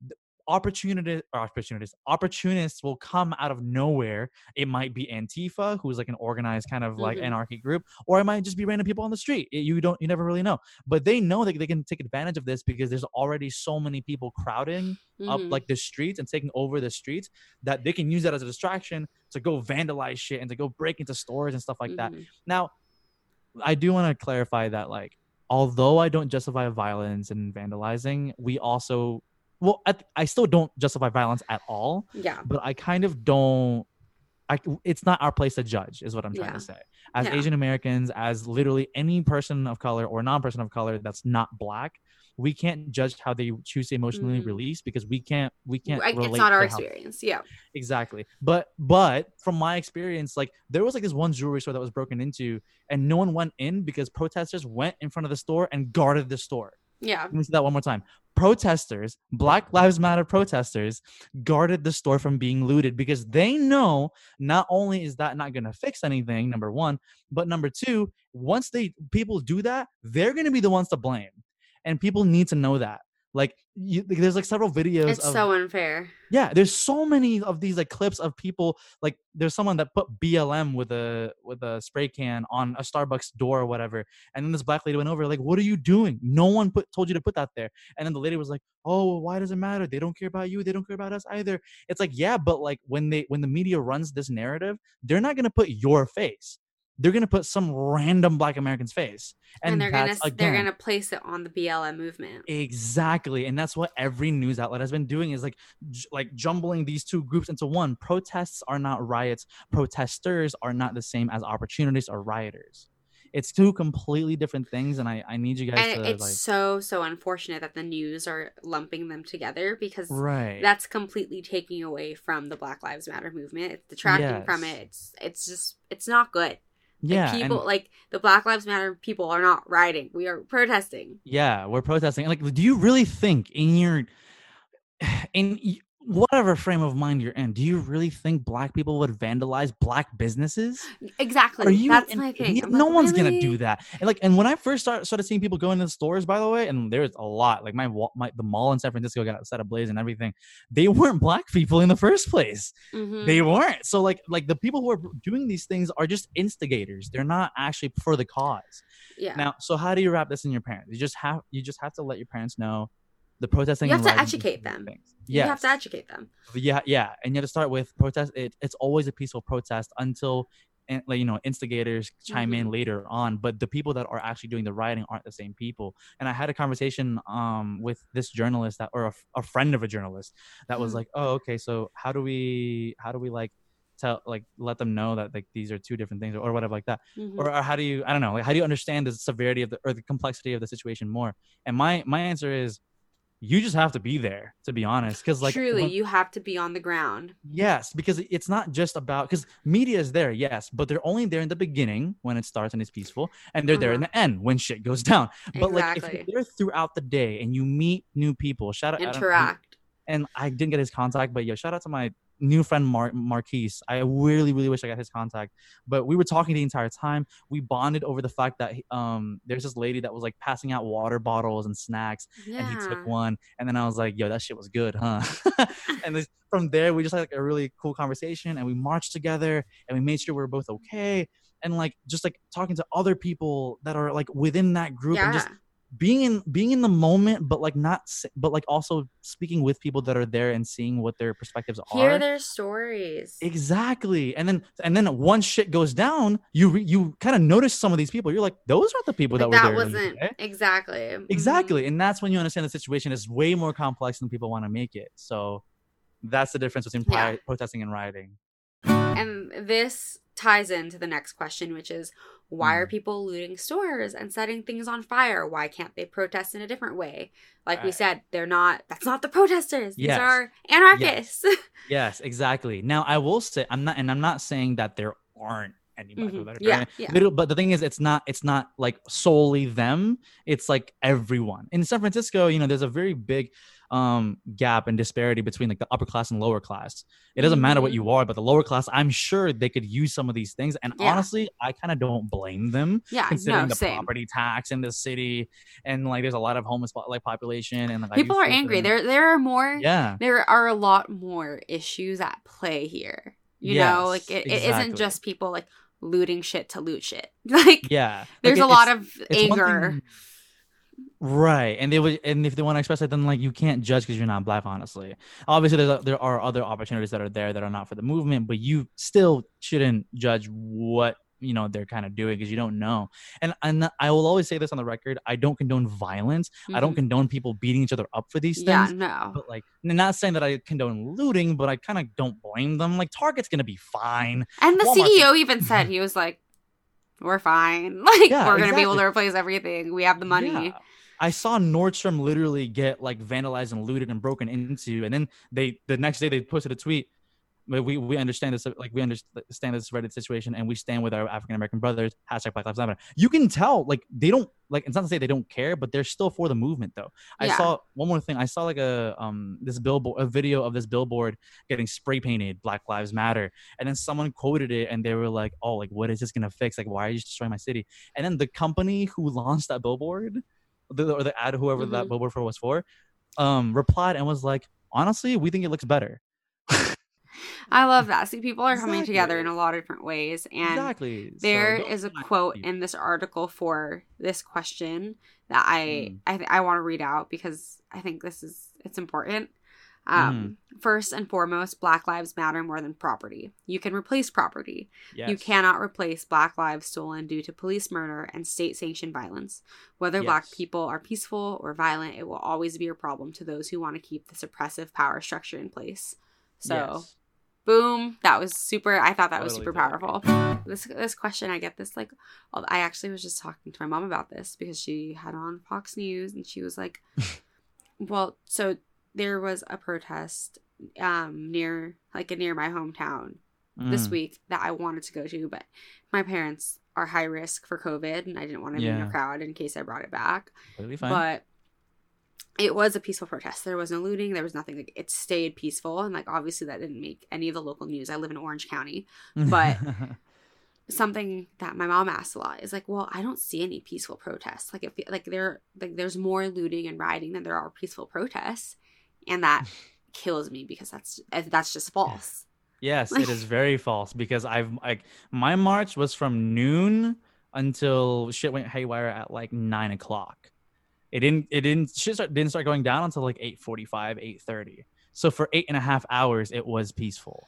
Opportunists will come out of nowhere. It might be Antifa, who's like an organized kind of like anarchy group, or it might just be random people on the street. You never really know, but they know that they can take advantage of this because there's already so many people crowding up like the streets and taking over the streets that they can use that as a distraction to go vandalize shit and to go break into stores and stuff like that. Now, I do want to clarify that, like, although I don't justify violence and vandalizing, we also, well, I still don't justify violence at all. Yeah. But I kind of don't. it's not our place to judge, is what I'm trying Yeah. to say. As Yeah. Asian Americans, as literally any person of color or non-person of color that's not black, we can't judge how they choose to emotionally Mhm. release, because we can't It's relate not our to how. experience. Yeah. Exactly. But from my experience, like there was like this one jewelry store that was broken into, and no one went in because protesters went in front of the store and guarded the store. Yeah. Let me say that one more time. Protesters, Black Lives Matter protesters, guarded the store from being looted because they know not only is that not going to fix anything, number one, but number two, once people do that, they're going to be the ones to blame, and people need to know that. Like, there's like several videos It's of. so unfair. Yeah, there's so many of these like clips of people, like there's someone that put BLM with a spray can on a Starbucks door or whatever, and then this black lady went over like, "What are you doing? No one told you to put that there." And then the lady was like, "Oh, why does it matter? They don't care about you. They don't care about us either." It's like, yeah, but like when the media runs this narrative, they're not gonna put your face. They're gonna put some random Black American's face, And and that's they're again. gonna place it on the BLM movement. Exactly, and that's what every news outlet has been doing, is like jumbling these two groups into one. Protests are not riots. Protesters are not the same as opportunists or rioters. It's two completely different things, and I need you guys And to it's like. so unfortunate that the news are lumping them together, because Right. that's completely taking away from the Black Lives Matter movement. It's detracting from Yes. it. It's not good. Like, Yeah, people, and like, the Black Lives Matter people are not rioting. We are protesting. yeah, we're protesting. And like, do you really think in your whatever frame of mind you're in, do you really think Black people would vandalize Black businesses? Are Exactly. you That's an my thing. idiot? I'm No like, one's gonna do really? that. And when I first started seeing people go into the stores, by the way, and there's a lot, like the mall in San Francisco got set ablaze and everything. They weren't black people in the first place. Mm-hmm. They weren't. So like the people who are doing these things are just instigators. They're not actually for the cause. Yeah. Now, so how do you wrap this in your parents? You just have to let your parents know the protesting You have and to rioting educate them. things. You have Yes. to educate them. Yeah, and you have to start with protest. It's always a peaceful protest until, like, instigators chime in later on. But the people that are actually doing the rioting aren't the same people. And I had a conversation with this journalist or a friend of a journalist that was like, "Oh, okay, so how do we like let them know that like these are two different things or whatever like that, or how do you, I don't know, like, how do you understand the severity of the complexity of the situation more?" And my answer is, you just have to be there, to be honest, because like truly, you have to be on the ground. yes, because it's not just about, because media is there, yes, but they're only there in the beginning when it starts and it's peaceful, and they're there in the end when shit goes down. But like if you're there throughout the day and you meet new people, interact. And I didn't get his contact, but shout out to my new friend Marquise. I really wish I got his contact, but we were talking the entire time. We bonded over the fact that there's this lady that was like passing out water bottles and snacks, and he took one, and then I was like, "Yo, that shit was good, huh?" And from there we just had like a really cool conversation, and we marched together, and we made sure we were both okay, and like just like talking to other people that are like within that group, and just being in the moment, but like also speaking with people that are there and seeing what their perspectives are. Hear their stories. Exactly. And then once shit goes down, you kind of notice some of these people. You're like, those aren't the people that were there. Wasn't exactly. Exactly. And that's when you understand the situation is way more complex than people want to make it. So that's the difference between protesting and rioting. And this ties into the next question, which is, why are people looting stores and setting things on fire? Why can't they protest in a different way? Like we said, that's not the protesters. These are anarchists. Yes, exactly. Now I will say, I'm not saying that there aren't anybody but the thing is, it's not like solely them. It's like everyone in San Francisco. There's a very big gap and disparity between like the upper class and lower class. It doesn't matter what you are, but the lower class, I'm sure they could use some of these things, and honestly I kind of don't blame them, considering the property tax in the city, and like there's a lot of homeless like population, and like, people are angry. There are more there are a lot more issues at play here, you know, like it isn't just people like looting shit to loot shit. Like there's a lot of anger. Right, and if they want to express it, then like you can't judge because you're not black. Honestly, obviously there are other opportunities that are there that are not for the movement, but you still shouldn't judge what they're kind of doing, because you don't know. And I will always say this on the record: I don't condone violence. I don't condone people beating each other up for these Yeah, things. no. But like, not saying that I condone looting, but I kind of don't blame them. Like, Target's gonna be fine. And the Walmart's CEO even said, he was like, we're fine. Like, Yeah, we're going to be able exactly. to replace everything. We have the money. Yeah. I saw Nordstrom literally get like vandalized and looted and broken into, and then the next day they posted a tweet. We understand this, like, we understand this Reddit situation, and we stand with our African American brothers. # Black Lives Matter. You can tell, like, they don't, like, it's not to say they don't care, but they're still for the movement though. I Yeah. saw one more thing. I saw like a video of this billboard getting spray painted "Black Lives Matter," and then someone quoted it, and they were like, "Oh, like, what is this gonna fix? Like, why are you destroying my city?" And then the company who launched that billboard, or the ad, whoever that billboard was for, replied and was like, "Honestly, we think it looks better." I love that. See, people are coming Exactly. together in a lot of different ways. And Exactly. there So is a don't- quote in this article for this question that I want to read out, because I think it's important. First and foremost, Black lives matter more than property. You can replace property. Yes. You cannot replace Black lives stolen due to police murder and state-sanctioned violence. Whether Black Yes. people are peaceful or violent, it will always be a problem to those who want to keep this oppressive power structure in place. So, Yes. boom, that was super. I thought that was Totally, super totally. powerful. This question, I get this, like, I actually was just talking to my mom about this, because she had on Fox News, and she was like, well, so there was a protest near my hometown this week that I wanted to go to, but my parents are high risk for COVID, and I didn't want to be in a crowd in case I brought it back. Totally fine. But it was a peaceful protest. There was no looting. There was nothing. Like, it stayed peaceful, and like, obviously that didn't make any of the local news. I live in Orange County, but something that my mom asked a lot is like, well, I don't see any peaceful protests. Like, there's more looting and rioting than there are peaceful protests, and that kills me, because that's just false. Yes, it is very false, because my march was from noon until shit went haywire at like 9 o'clock. Didn't start going down until like 8:45, 8:30. So for 8.5 hours, it was peaceful.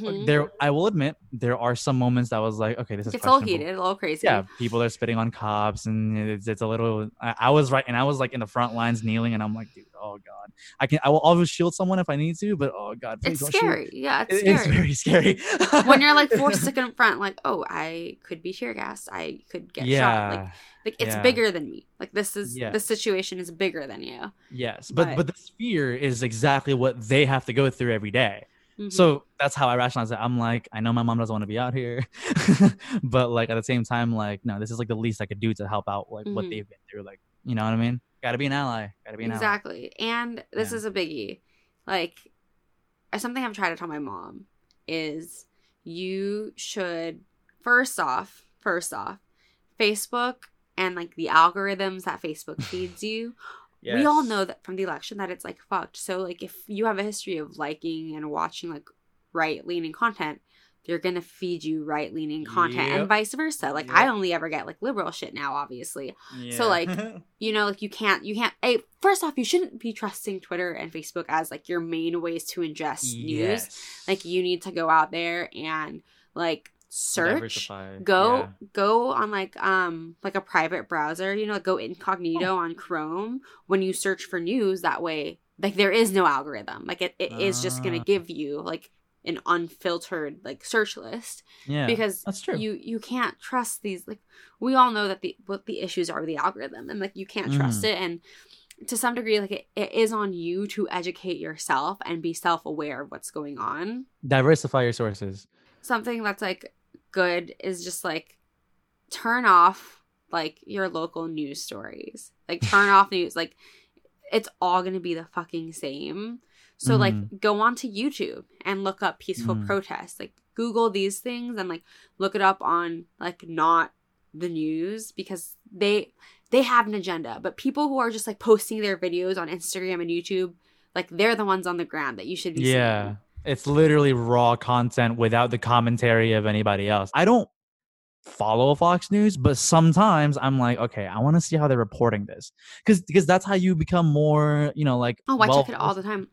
I will admit, there are some moments that was like, okay, this is it's a little heated, a little crazy. Yeah, people are spitting on cops, and it's a little. I was right, and I was like in the front lines kneeling, and I'm like, dude, oh god, I will always shield someone if I need to, but oh god, please it's don't scary. shoot. Yeah, it's It's scary. very scary when you're like forced to confront, like, oh, I could be tear gassed, I could get shot. Like it's bigger than me. Like, this situation is bigger than you. Yes, but this fear is exactly what they have to go through every day. So that's how I rationalize it. I'm like, I know my mom doesn't want to be out here, but like at the same time, like, no, this is like the least I could do to help out like what they've been through. Like, you know what I mean? Gotta be an ally. Exactly. And this is a biggie. Like, something I've tried to tell my mom is, you should first off, Facebook and like the algorithms that Facebook feeds you. Yes. We all know that from the election that it's like fucked. So like, if you have a history of liking and watching like right-leaning content, they're gonna feed you right-leaning content, and vice versa. Like, I only ever get like liberal shit now, obviously. So like, like, you can't. Hey, first off, you shouldn't be trusting Twitter and Facebook as like your main ways to ingest news. Like, you need to go out there and like search, go on like a private browser, like go incognito on Chrome when you search for news. That way, like, there is no algorithm. Like, it is just gonna give you like an unfiltered like search list. Because that's true. You can't trust these. Like, we all know that what the issues are with the algorithm, and like, you can't trust it. And to some degree, like, it is on you to educate yourself and be self-aware of what's going on. Diversify your sources. Something that's like good is just like, turn off like your local news stories. Like, turn off news. Like, it's all gonna be the fucking same. So like, go onto YouTube and look up peaceful protests. Like, Google these things and like look it up on like not the news, because they have an agenda. But people who are just like posting their videos on Instagram and YouTube, like, they're the ones on the ground that you should be seeing. It's literally raw content without the commentary of anybody else. I don't follow Fox News, but sometimes I'm like, okay, I want to see how they're reporting this, because that's how you become more, like, I check it all the time.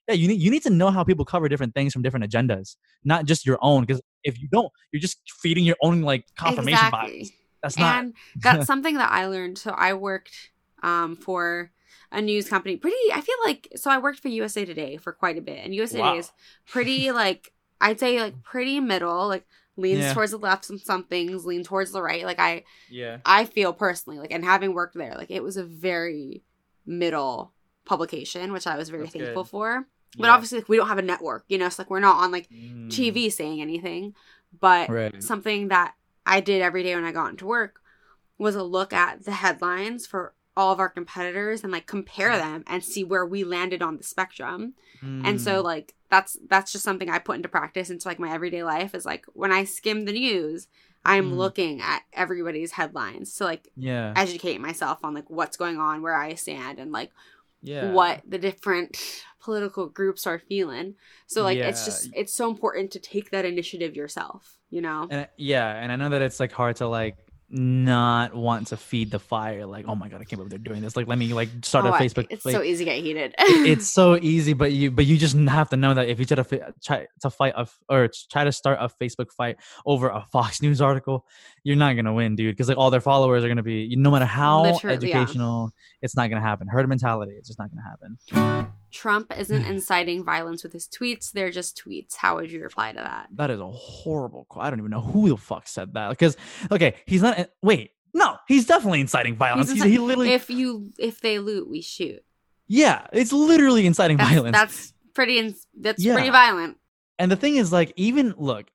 Yeah, you need to know how people cover different things from different agendas, not just your own. Because if you don't, you're just feeding your own like confirmation bias. Exactly. That's not. And that's something that I learned. So I worked for a news company. I feel like, so I worked for USA Today for quite a bit. And USA Today Wow. is pretty, like, I'd say, like, pretty middle, like, leans Yeah. towards the left and some things, lean towards the right. Like, Yeah. I feel personally, like, and having worked there, like, it was a very middle publication, which I was very That's thankful good. for. But Yeah. obviously, like, we don't have a network, you know, so like we're not on like TV saying anything. But Right. something that I did every day when I got into work was a look at the headlines for all of our competitors and like compare them and see where we landed on the spectrum. And so Mm. like that's just something I put into practice into like my everyday life is like when I skim the news, I'm Mm. looking at everybody's headlines to like Yeah. educate myself on like what's going on, where I stand, and like Yeah. what the different political groups are feeling. So like Yeah. it's so important to take that initiative yourself, you know? And I know that it's like hard to like not want to feed the fire. Like, oh my god, I can't believe they're doing this. Like, let me like start a Facebook. It's Like, so easy to get heated. it's so easy, but you just have to know that if you try to fight or try to start a Facebook fight over a Fox News article, you're not gonna win, dude. Because like all their followers are gonna be, no matter how Literally, yeah. educational, it's not gonna happen. Herd mentality, it's just not gonna happen. Trump isn't inciting violence with his tweets. They're just tweets. How would you reply to that? That is a horrible quote. I don't even know who the fuck said that. Because okay, he's not. Wait, no, he's definitely inciting violence. He literally. If they loot, we shoot. Yeah, it's literally inciting violence. That's pretty violent. And the thing is, like, even look,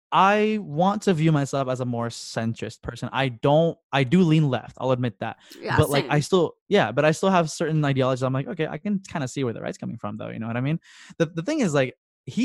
I want to view myself as a more centrist person. I do lean left. I'll admit that. Yeah, but like, same. I still have certain ideologies. I'm like, okay, I can kind of see where the right's coming from, though. You know what I mean? The thing is, like,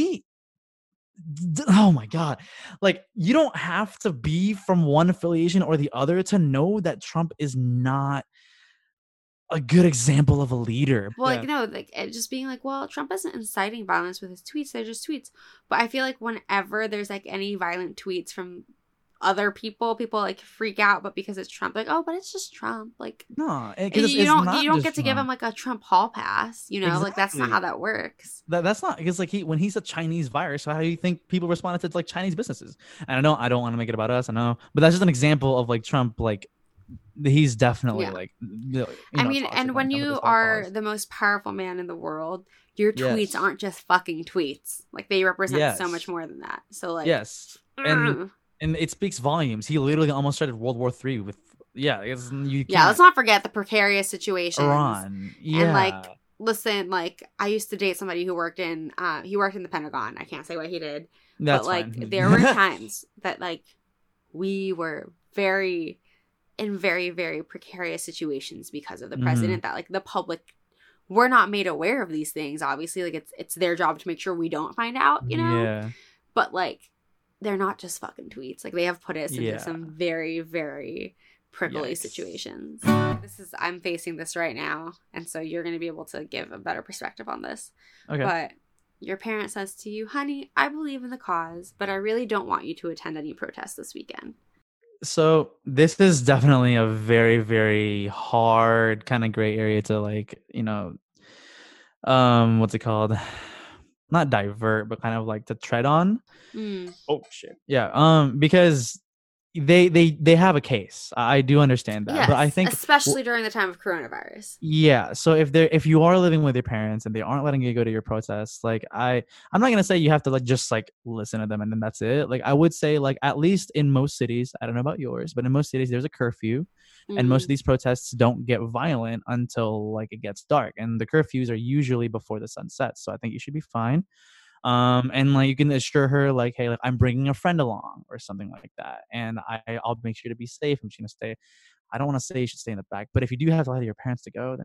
oh my god, like, you don't have to be from one affiliation or the other to know that Trump is not a good example of a leader. Well, like, no, like, just being like, well, Trump isn't inciting violence with his tweets. They're just tweets. But I feel like whenever there's, like, any violent tweets from other people like, freak out. But because it's Trump, like, oh, but it's just Trump. Like, No, you don't get to give him, like, a Trump hall pass, you know? Exactly. Like, that's not how that works. That's not, because, like, when he's a Chinese virus, how do you think people responded to, like, Chinese businesses? And I don't want to make it about us, I know. But that's just an example of, like, Trump, like, he's definitely like, I mean, and when you are the most powerful man in the world, your tweets aren't just fucking tweets. Like, they represent so much more than that. So like, and it speaks volumes. He literally almost started World War III with let's not forget the precarious situations. Iran. And like, listen, like, I used to date somebody who worked in the Pentagon. I can't say what he did. But like, there were times that like we were in very, very precarious situations because of the president, that like the public were not made aware of these things. Obviously, like, it's their job to make sure we don't find out, you know? Yeah. But like, they're not just fucking tweets. Like, they have put us into some very, very prickly situations. I'm facing this right now, and so you're going to be able to give a better perspective on this. Okay. But your parent says to you, honey, I believe in the cause, but I really don't want you to attend any protests this weekend. So this is definitely a very, very hard kind of gray area to, like, you know, what's it called? Not divert, but kind of like to tread on. Oh shit. Yeah. Because they have a case. I do understand that. Yes, but I think especially during the time of coronavirus. Yeah. So if you are living with your parents and they aren't letting you go to your protests, like, I'm not gonna say you have to like just like listen to them and then that's it. Like, I would say, like, at least in most cities, I don't know about yours, but in most cities there's a curfew. And most of these protests don't get violent until like it gets dark. And the curfews are usually before the sun sets. So I think you should be fine. And like, you can assure her like, hey, like, I'm bringing a friend along or something like that, and I'll make sure to be safe. I'm just gonna stay. I don't want to say you should stay in the back, but if you do have to let your parents to go,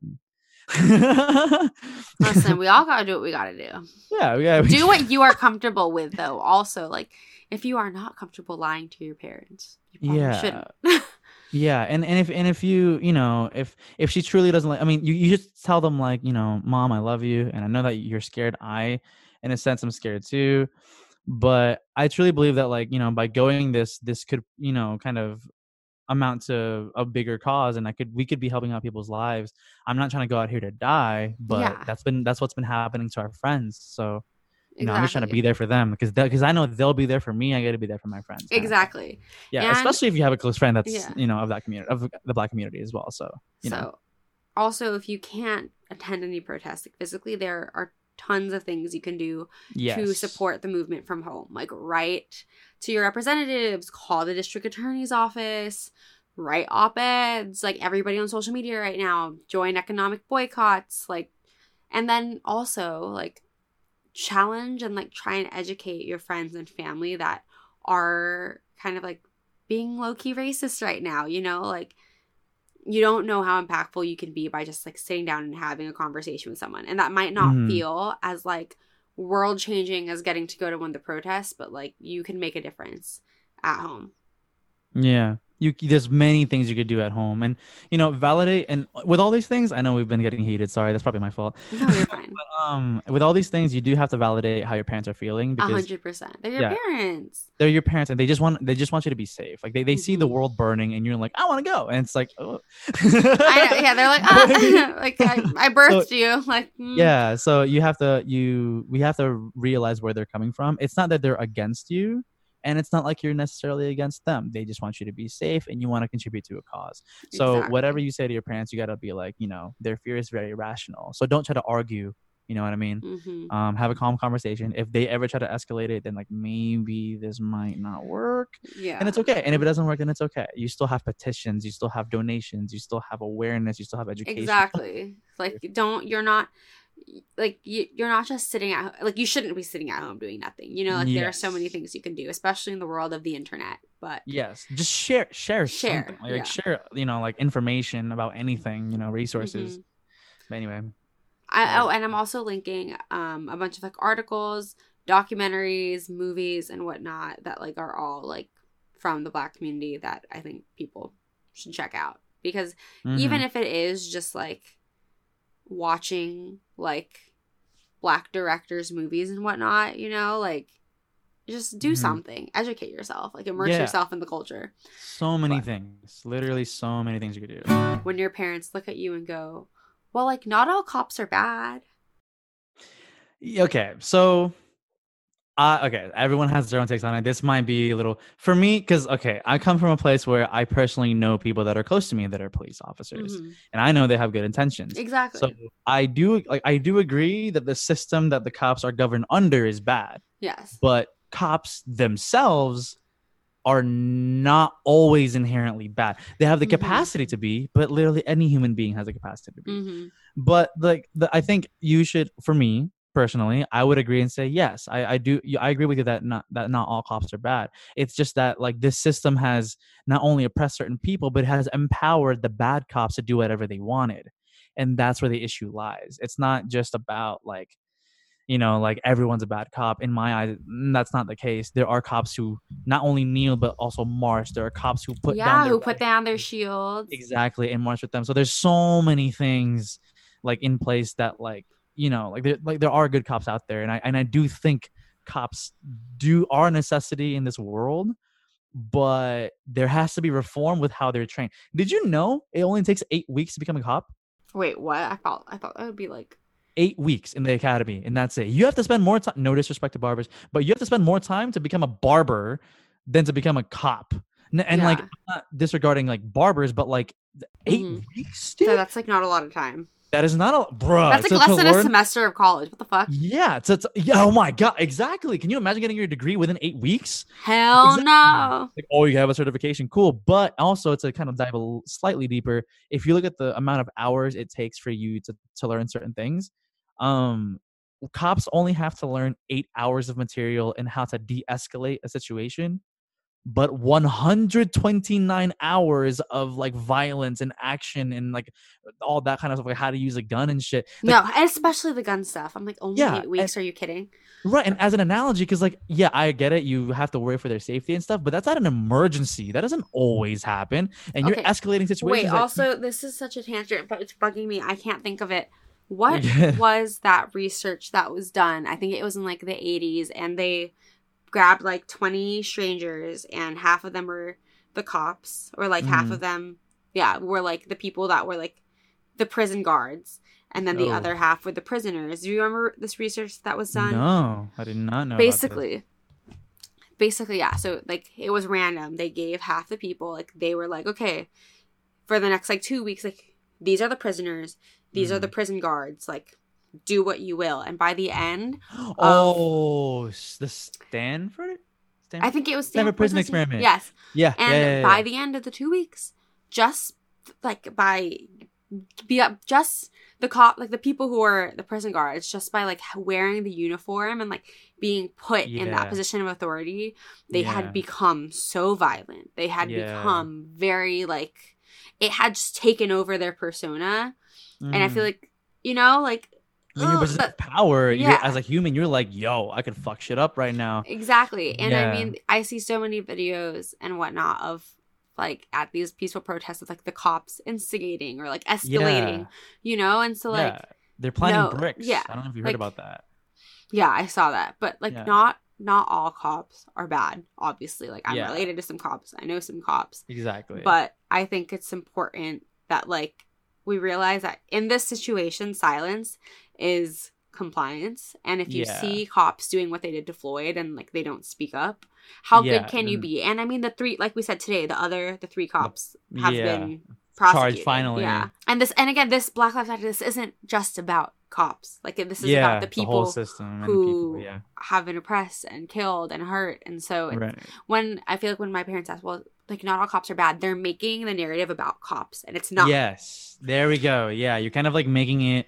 then listen, we all gotta do what we gotta do. Yeah, do what you are comfortable with, though. Also, like, if you are not comfortable lying to your parents, you probably shouldn't. Yeah, and if you know, if she truly doesn't like, I mean, you just tell them like, you know, Mom, I love you, and I know that you're scared. In a sense, I'm scared too, but I truly believe that, like, you know, by going this could, you know, kind of amount to a bigger cause, and we could be helping out people's lives. I'm not trying to go out here to die, but Yeah. that's what's been happening to our friends. So I'm just trying to Exactly. be there for them because I know they'll be there for me. I got to be there for my friends. Exactly. Yeah, And especially if you have a close friend that's yeah. of that community, of the Black community as well. So So also, if you can't attend any protests like physically, there are tons of things you can do to support the movement from home. Like write to your representatives, call the district attorney's office, write op-eds, like everybody on social media right now, join economic boycotts, like, and then also like challenge and like try and educate your friends and family that are kind of like being low-key racist right now, you know, like you don't know how impactful you can be by just like sitting down and having a conversation with someone. And that might not feel as like world changing as getting to go to one of the protests, but like you can make a difference at home. Yeah. There's many things you could do at home, and validate. And with all these things, I know we've been getting heated. Sorry, that's probably my fault. No, you're fine. But, with all these things, you do have to validate how your parents are feeling, because 100%. They're your parents. They're your parents, and they just want you to be safe. Like they see the world burning, and you're like, I want to go, and it's like, oh. I know. Yeah, they're like, like I birthed you. Like, yeah. So we have to realize where they're coming from. It's not that they're against you. And it's not like you're necessarily against them. They just want you to be safe, and you want to contribute to a cause. So whatever you say to your parents, you got to be like, their fear is very rational. So don't try to argue. You know what I mean? Have a calm conversation. If they ever try to escalate it, then like maybe this might not work. Yeah. And it's okay. And if it doesn't work, then it's okay. You still have petitions. You still have donations. You still have awareness. You still have education. Exactly. Like you're not just sitting at home. Like you shouldn't be sitting at home doing nothing. Like there are so many things you can do, especially in the world of the internet. But yes, just share something. Like share, like information about anything, resources. But anyway. And I'm also linking a bunch of like articles, documentaries, movies, and whatnot that like are all like from the Black community that I think people should check out, because even if it is just like watching like Black directors' movies and whatnot, like just do something, educate yourself, like immerse yourself in the culture. So many things, literally so many things you could do. When your parents look at you and go, well, like not all cops are bad. Okay, so everyone has their own takes on it. This might be a little for me because I come from a place where I personally know people that are close to me that are police officers, and I know they have good intentions. Exactly. So I do agree that the system that the cops are governed under is bad. Yes. But cops themselves are not always inherently bad. They have the capacity to be, but literally any human being has the capacity to be. But I think you should, for me personally, I would agree and say yes, I do. I agree with you that not all cops are bad. It's just that like this system has not only oppressed certain people, but it has empowered the bad cops to do whatever they wanted, and that's where the issue lies. It's not just about like everyone's a bad cop. In my eyes, that's not the case. There are cops who not only kneel but also march. There are cops who put down their shields. Exactly, and march with them. So there's so many things like in place that there are good cops out there, and I do think cops are a necessity in this world, but there has to be reform with how they're trained. Did you know it only takes 8 weeks to become a cop? Wait, what? I thought that would be like 8 weeks in the academy, and that's it. You have to spend more time. No disrespect to barbers, but you have to spend more time to become a barber than to become a cop. And like, I'm not disregarding like barbers, but like 8 weeks, dude? So that's like not a lot of time. That is not a bruh. That's like less than a semester of college. What the fuck? Yeah. Oh my god. Exactly. Can you imagine getting your degree within 8 weeks? Hell no. Like, oh, you have a certification. Cool. But also, to kind of dive slightly deeper, if you look at the amount of hours it takes for you to learn certain things, cops only have to learn 8 hours of material and how to de-escalate a situation, but 129 hours of like violence and action and like all that kind of stuff, like how to use a gun and shit. Like, no, especially the gun stuff. I'm like, only 8 weeks? Are you kidding? Right. And as an analogy, because like, yeah, I get it. You have to worry for their safety and stuff, but that's not an emergency. That doesn't always happen. And you're escalating situations. Wait, also, this is such a tangent, but it's bugging me. I can't think of it. What was that research that was done? I think it was in like the 80s, and they grabbed like 20 strangers, and half of them were the cops, or like half of them, were like the people that were like the prison guards, and then the other half were the prisoners. Do you remember this research that was done? No, I did not know. Basically, yeah. So like it was random. They gave half the people, like they were like, okay, for the next like 2 weeks, like these are the prisoners, these are the prison guards, like do what you will. And by the end, the Stanford. I think it was Stanford Prison Experiment. Yes. Yeah. And by the end of the 2 weeks, just like just the cop, like the people who are the prison guards, just by like wearing the uniform and like being put in that position of authority, they had become so violent. They had become very like, it had just taken over their persona. And I feel like, you know, like, when you're possessed power, you're, as a human, you're like, yo, I could fuck shit up right now. Exactly. And I mean, I see so many videos and whatnot of like at these peaceful protests with like the cops instigating or like escalating, you know? And so like they're planting bricks. Yeah. I don't know if you heard about that. Yeah, I saw that. But like not all cops are bad, obviously. Like I'm related to some cops. I know some cops. Exactly. But I think it's important that like we realize that in this situation, silence is compliance. And if you see cops doing what they did to Floyd and like they don't speak up, how good can you be? And I mean, the three, like we said today, the three cops have been prosecuted. Charged finally. Yeah. And again, this Black Lives Matter, this isn't just about cops. Like this is about the people, the whole system who have been oppressed and killed and hurt. And so when I feel like when my parents ask, well, like not all cops are bad, they're making the narrative about cops, and it's not. Yes, there we go. Yeah, you're kind of like making it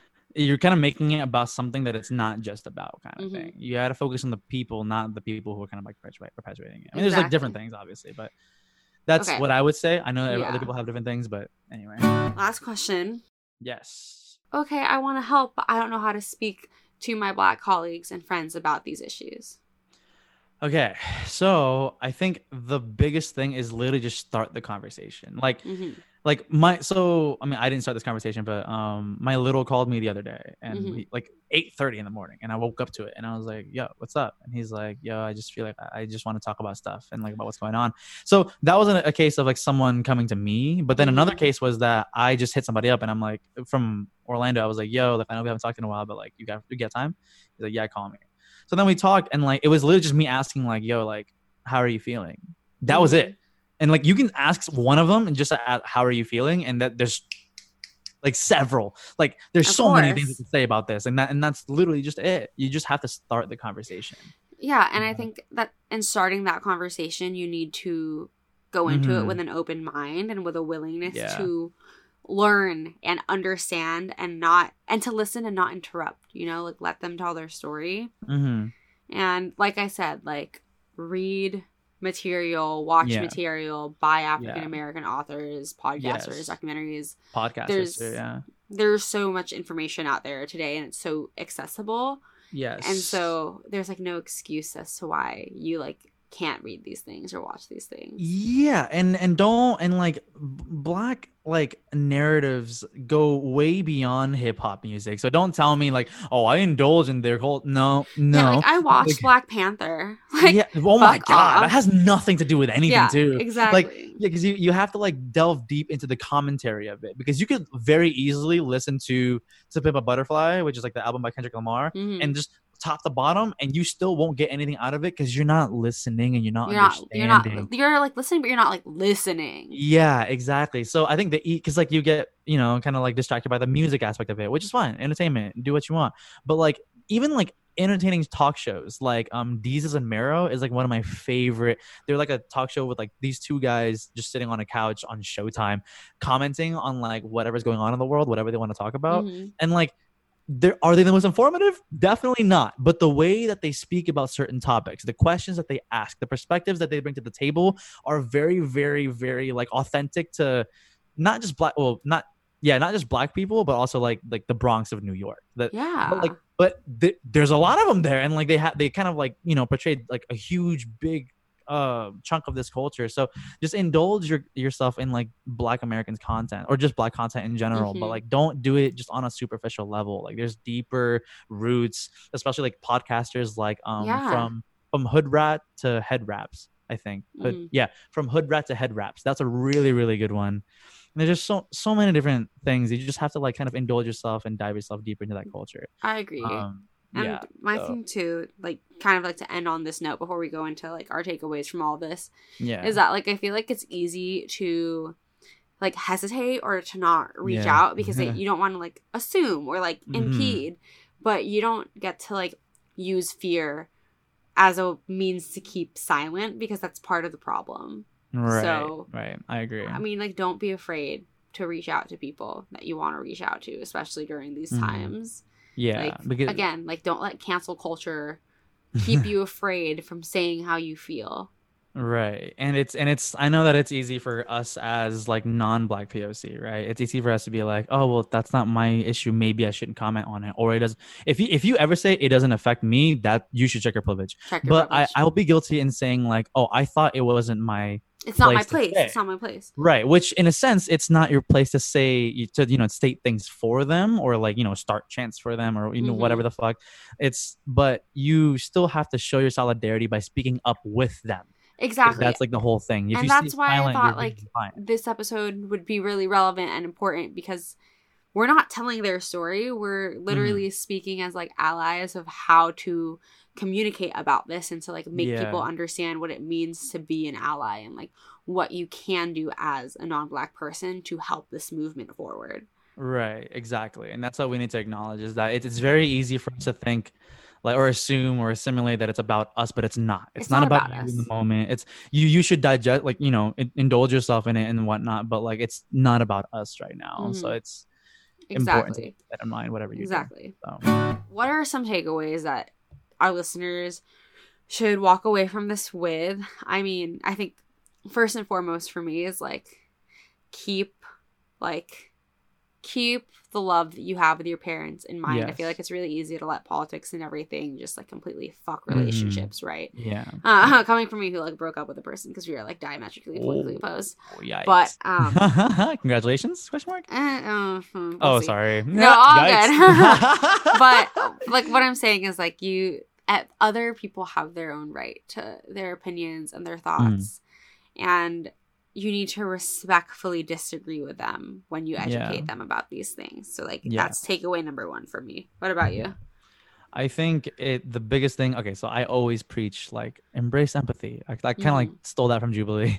about something that it's not just about, kind of thing. You got to focus on the people, not the people who are kind of like perpetuating it. I mean, there's like different things, obviously, but that's what I would say. I know other people have different things, but anyway. Last question. Yes. Okay, I want to help, but I don't know how to speak to my Black colleagues and friends about these issues. Okay, so I think the biggest thing is literally just start the conversation. Like, I mean, I didn't start this conversation, but my little called me the other day, and like 8:30 in the morning, and I woke up to it, and I was like, "Yo, what's up?" And he's like, "Yo, I just feel like I just want to talk about stuff and like about what's going on." So that wasn't a case of like someone coming to me, but then another case was that I just hit somebody up, and I'm like, from Orlando, I was like, "Yo, like I know we haven't talked in a while, but like you got time?" He's like, "Yeah, call me." So then we talked, and like it was literally just me asking like, "Yo, like how are you feeling?" That was it. And like you can ask one of them and just ask, how are you feeling? And that there's like several, like there's so many things you can say about this, and that's literally just it. You just have to start the conversation. Yeah, and I think that in starting that conversation, you need to go into it with an open mind and with a willingness to learn and understand and to listen and not interrupt. You know, like let them tell their story. And like I said, like read material, watch material by African American authors, podcasters, documentaries, there's so much information out there today, and it's so accessible. And so there's like no excuse as to why you like can't read these things or watch these things. And like Black like narratives go way beyond hip hop music. So don't tell me like, oh, I indulge in their whole no. Yeah, like I watched like, Black Panther. Like, oh my god, that has nothing to do with anything too. Exactly. Like because you have to like delve deep into the commentary of it, because you could very easily listen to Pimp a Butterfly, which is like the album by Kendrick Lamar, and just top to bottom, and you still won't get anything out of it because you're not listening and you're not understanding. You're like listening, but you're not like listening. Yeah, exactly. So I think because like you get, you know, kind of like distracted by the music aspect of it, which is fine, entertainment, do what you want. But like even like entertaining talk shows like Deezus and Mero is like one of my favorite. They're like a talk show with like these two guys just sitting on a couch on Showtime commenting on like whatever's going on in the world, whatever they want to talk about. And like, are they the most informative? Definitely not. But the way that they speak about certain topics, the questions that they ask, the perspectives that they bring to the table are very, very, very like authentic to not just not just Black people, but also like the Bronx of New York. But there's a lot of them there, and like they kind of like, you know, portrayed like a huge big chunk of this culture. So just indulge yourself in like Black Americans content, or just Black content in general, but like don't do it just on a superficial level. Like there's deeper roots, especially like podcasters like from Hood Rat to Head Raps. I think. Mhm. Yeah, from hood rat to head wraps. That's a really, really good one. And there's just so many different things. You just have to like kind of indulge yourself and dive yourself deeper into that culture. I agree. Yeah. And my So thing too, like kind of like to end on this note before we go into like our takeaways from all this, yeah. is that like I feel like it's easy to like hesitate or to not reach Yeah. out because you don't want to like assume or like Mhm. impede, but you don't get to like use fear as a means to keep silent because that's part of the problem. Right. So, right. I agree. I mean, like, don't be afraid to reach out to people that you want to reach out to, especially during these Mhm. times. Yeah. Like, because again, like, don't let cancel culture keep you afraid from saying how you feel. right. And it's I know that it's easy for us as like non-black POC, right? It's easy for us to be like, oh well, that's not my issue. Maybe I shouldn't comment on it. Or it does if you ever say it doesn't affect me, that you should check your privilege. Check your But privilege. I will be guilty in saying like, oh, I thought it wasn't my It's not my place to place. say. It's not my place. Right, which in a sense, it's not your place to say to state things for them or like start chants for them or Mhm. whatever the fuck. But you still have to show your solidarity by speaking up with them. Exactly. That's like the whole thing. If And you that's stay why I silent, thought you're like being defiant. this episode would be really relevant and important because we're not telling their story. We're literally speaking as like allies of how to communicate about this and to like make Yeah. people understand what it means to be an ally and like what you can do as a non-black person to help this movement forward. Right, exactly. And that's what we need to acknowledge is that it's very easy for us to think like or assume or assimilate that it's about us, but it's not. It's not about you us. in the moment. It's you should digest like indulge yourself in it and whatnot, but like it's not about us right now. So it's important to keep that in mind, whatever you do. So. What are some takeaways that our listeners should walk away from this with? I mean, I think first and foremost for me is like keep the love that you have with your parents in mind. Yes. I feel like it's really easy to let politics and everything just like completely fuck relationships, right? Yeah. Coming from me who like broke up with a person because we were like diametrically politically opposed. Yikes. But congratulations? Question mark? We'll see. Sorry. No, all good. But like what I'm saying is like other people have their own right to their opinions and their thoughts, and you need to respectfully disagree with them when you educate them about these things. So like that's takeaway number 1 for me. What about you? I think the biggest thing. Okay, so I always preach like embrace empathy. I kind of like stole that from Jubilee.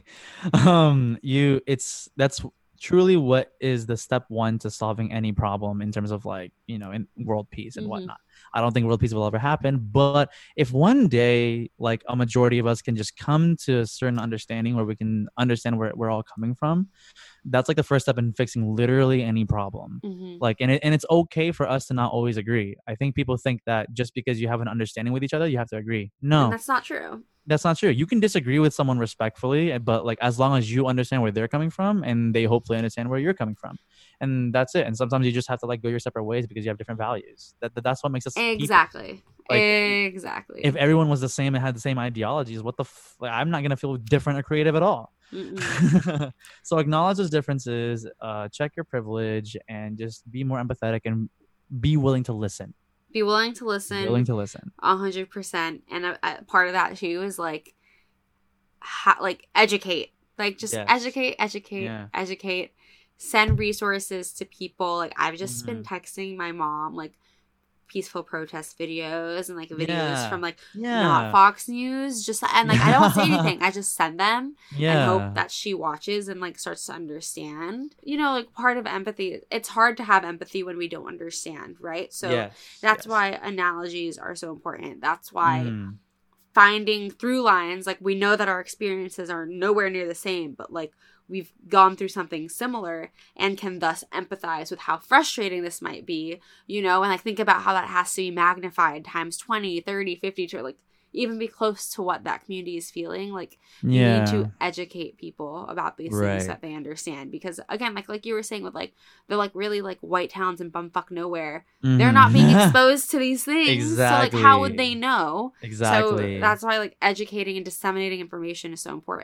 That's truly what is the step 1 to solving any problem in terms of like in world peace and whatnot. I don't think world peace will ever happen, but if one day like a majority of us can just come to a certain understanding where we can understand where we're all coming from, that's like the first step in fixing literally any problem. Like and it's okay for us to not always agree. I think people think that just because you have an understanding with each other you have to agree. No, and that's not true. That's not true. You can disagree with someone respectfully, but like as long as you understand where they're coming from and they hopefully understand where you're coming from, and that's it. And sometimes you just have to like go your separate ways because you have different values. That's what makes us exactly. Like, exactly. If everyone was the same and had the same ideologies, I'm not gonna feel different or creative at all. So acknowledge those differences, check your privilege, and just be more empathetic and be willing to listen. Be willing to listen. 100%. And a part of that too is like, educate. Like just educate. Send resources to people. Like I've just been texting my mom like peaceful protest videos and like videos from like not Fox News. And like I don't say anything. I just send them and hope that she watches and like starts to understand. Like part of empathy. It's hard to have empathy when we don't understand, right? So that's why analogies are so important. That's why finding through lines, like we know that our experiences are nowhere near the same, but like we've gone through something similar and can thus empathize with how frustrating this might be, and like think about how that has to be magnified times 20, 30, 50 to like even be close to what that community is feeling. Like you need to educate people about these things so that they understand, because again, like you were saying with like they're like really like white towns and bumfuck nowhere, they're not being exposed to these things. Exactly. So like how would they know? Exactly. So that's why like educating and disseminating information is so important.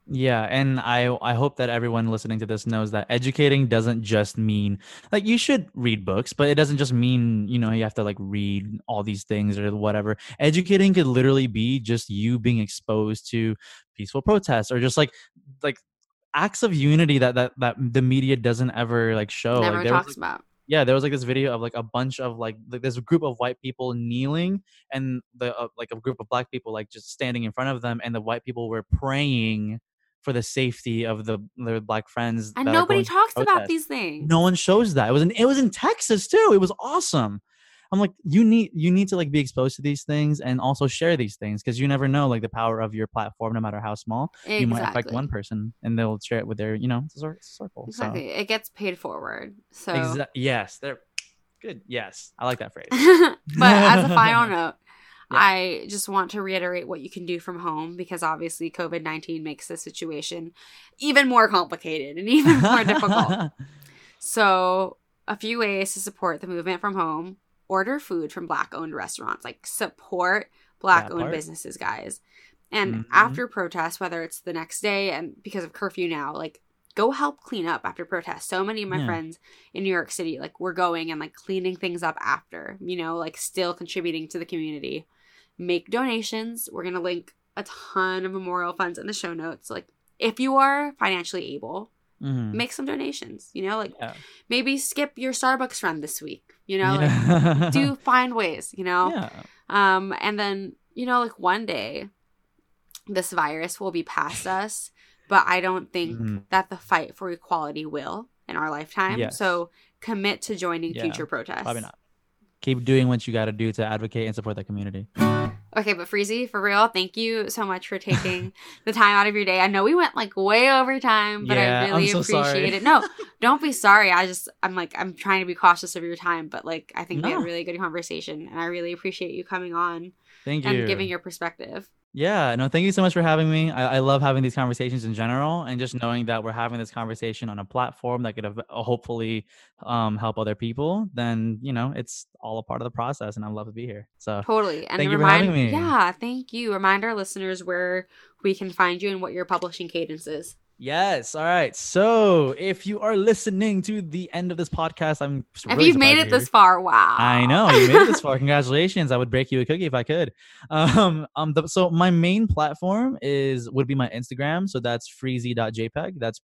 Yeah, and I hope that everyone listening to this knows that educating doesn't just mean like you should read books, but it doesn't just mean, you have to like read all these things or whatever. Educating could literally be just you being exposed to peaceful protests or just like acts of unity that the media doesn't ever like show. Like Never there was talks about. yeah, there was like this video of like a bunch of like this group of white people kneeling and the like a group of black people like just standing in front of them, and the white people were praying for the safety of their black friends And that are nobody going to talks about protest. these No things. one shows that. It was in Texas too. It was awesome. I'm like, you need to like be exposed to these things and also share these things because you never know like the power of your platform, no matter how small. You might affect one Exactly. person and they'll share it with their, circle. So Exactly. It gets paid forward. So, exactly, yes, they're good. Yes, I like that phrase. but as a final note, Yeah. I just want to reiterate what you can do from home because obviously COVID-19 makes the situation even more complicated and even more difficult. So, a few ways to support the movement from home: order food from Black owned restaurants, like support Black That owned part. businesses, guys. And Hmm. after protests, whether it's the next day and because of curfew now, like go help clean up after protests. So many of my Yeah. friends in New York City, like, we're going and like cleaning things up after, like still contributing to the community. Make donations. We're going to link a ton of memorial funds in the show notes. Like, if you are financially able, Hmm. make some donations, like Yeah. maybe skip your Starbucks friend this week, like Yeah. do find ways, Yeah. and then, like one day this virus will be past us, but I don't think Mhm. that the fight for equality will in our lifetime. Yes. So commit to joining Yeah. future Probably protests. not. Keep doing what you got to do to advocate and support that community. Okay, but Freezy, for real, thank you so much for taking the time out of your day. I know we went like way over time, but I Yeah, I'm really so appreciate sorry. it. No, don't be sorry. I'm trying to be cautious of your time, but like I think we had a No, really good conversation and I really appreciate you coming on thank and you. giving your perspective. Yeah, no, thank you so much for having me. I love having these conversations in general, and just knowing that we're having this conversation on a platform that could hopefully help other people. Then it's all a part of the process, and I love to be here. So Totally. And thank you for having me. yeah, thank you. Remind our listeners where we can find you and what your publishing cadence is. Yes. All right. So if you are listening to the end of this podcast, I'm If really you've made surprised it you're this here. far, I wow. know you made it this far. Congratulations! I would break you a cookie if I could. So my main platform would be my Instagram. So that's freezy.jpg. That's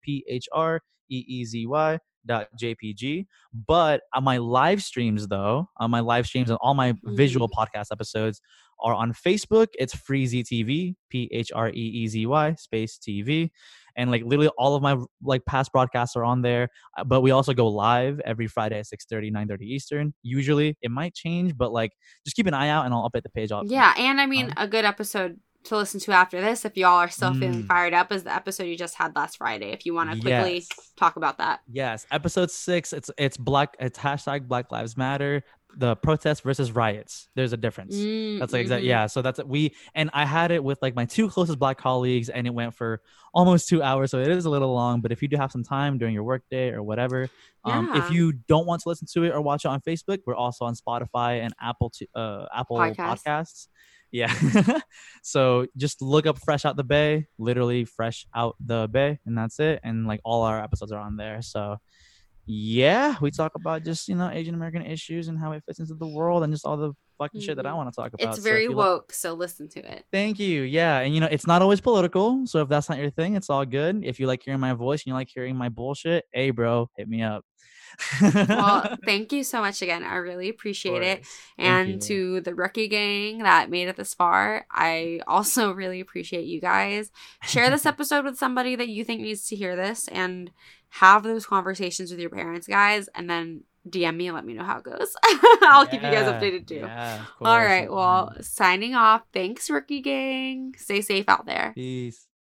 PHREEZY.jpg. But on my live streams, though, on my live streams and all my visual Mhm. podcast episodes are on Facebook. It's Freezy TV, PHREEZY space TV, and like literally all of my like past broadcasts are on there. But we also go live every Friday at 6:30, 9:30 Eastern. Usually it might change, but like just keep an eye out and I'll update the page often. Yeah, and I mean, a good episode to listen to after this, if y'all are still feeling Mm, fired up, is the episode you just had last Friday. If you want to quickly yes. talk about that. Yes. Episode 6, it's hashtag Black Lives Matter, the protests versus riots. There's a difference. That's like exactly, Mm-hmm. yeah. So and I had it with like my two closest black colleagues, and it went for almost 2 hours. So it is a little long, but if you do have some time during your workday or whatever, if Yeah, you don't want to listen to it or watch it on Facebook, we're also on Spotify and Apple podcast. Podcasts. Yeah. So just look up Fresh Out the Bay, literally Fresh Out the Bay, and that's it. And like all our episodes are on there. So yeah, we talk about just, Asian American issues and how it fits into the world and just all the fucking shit that I Mm-hmm. want to talk It's about. So if very you like, woke, so listen to it. thank you. Yeah. And it's not always political. So if that's not your thing, it's all good. If you like hearing my voice and you like hearing my bullshit, hey, bro, hit me up. Well, Of thank you so much again. I really appreciate it. course. Thank And you. to the rookie gang that made it this far, I also really appreciate you guys. Share this episode with somebody that you think needs to hear this and have those conversations with your parents, guys, and then DM me and let me know how it goes. I'll keep you guys Yeah. updated too. Yeah, of All course. right. Well, signing off. Thanks, rookie gang. Stay safe out there. Peace.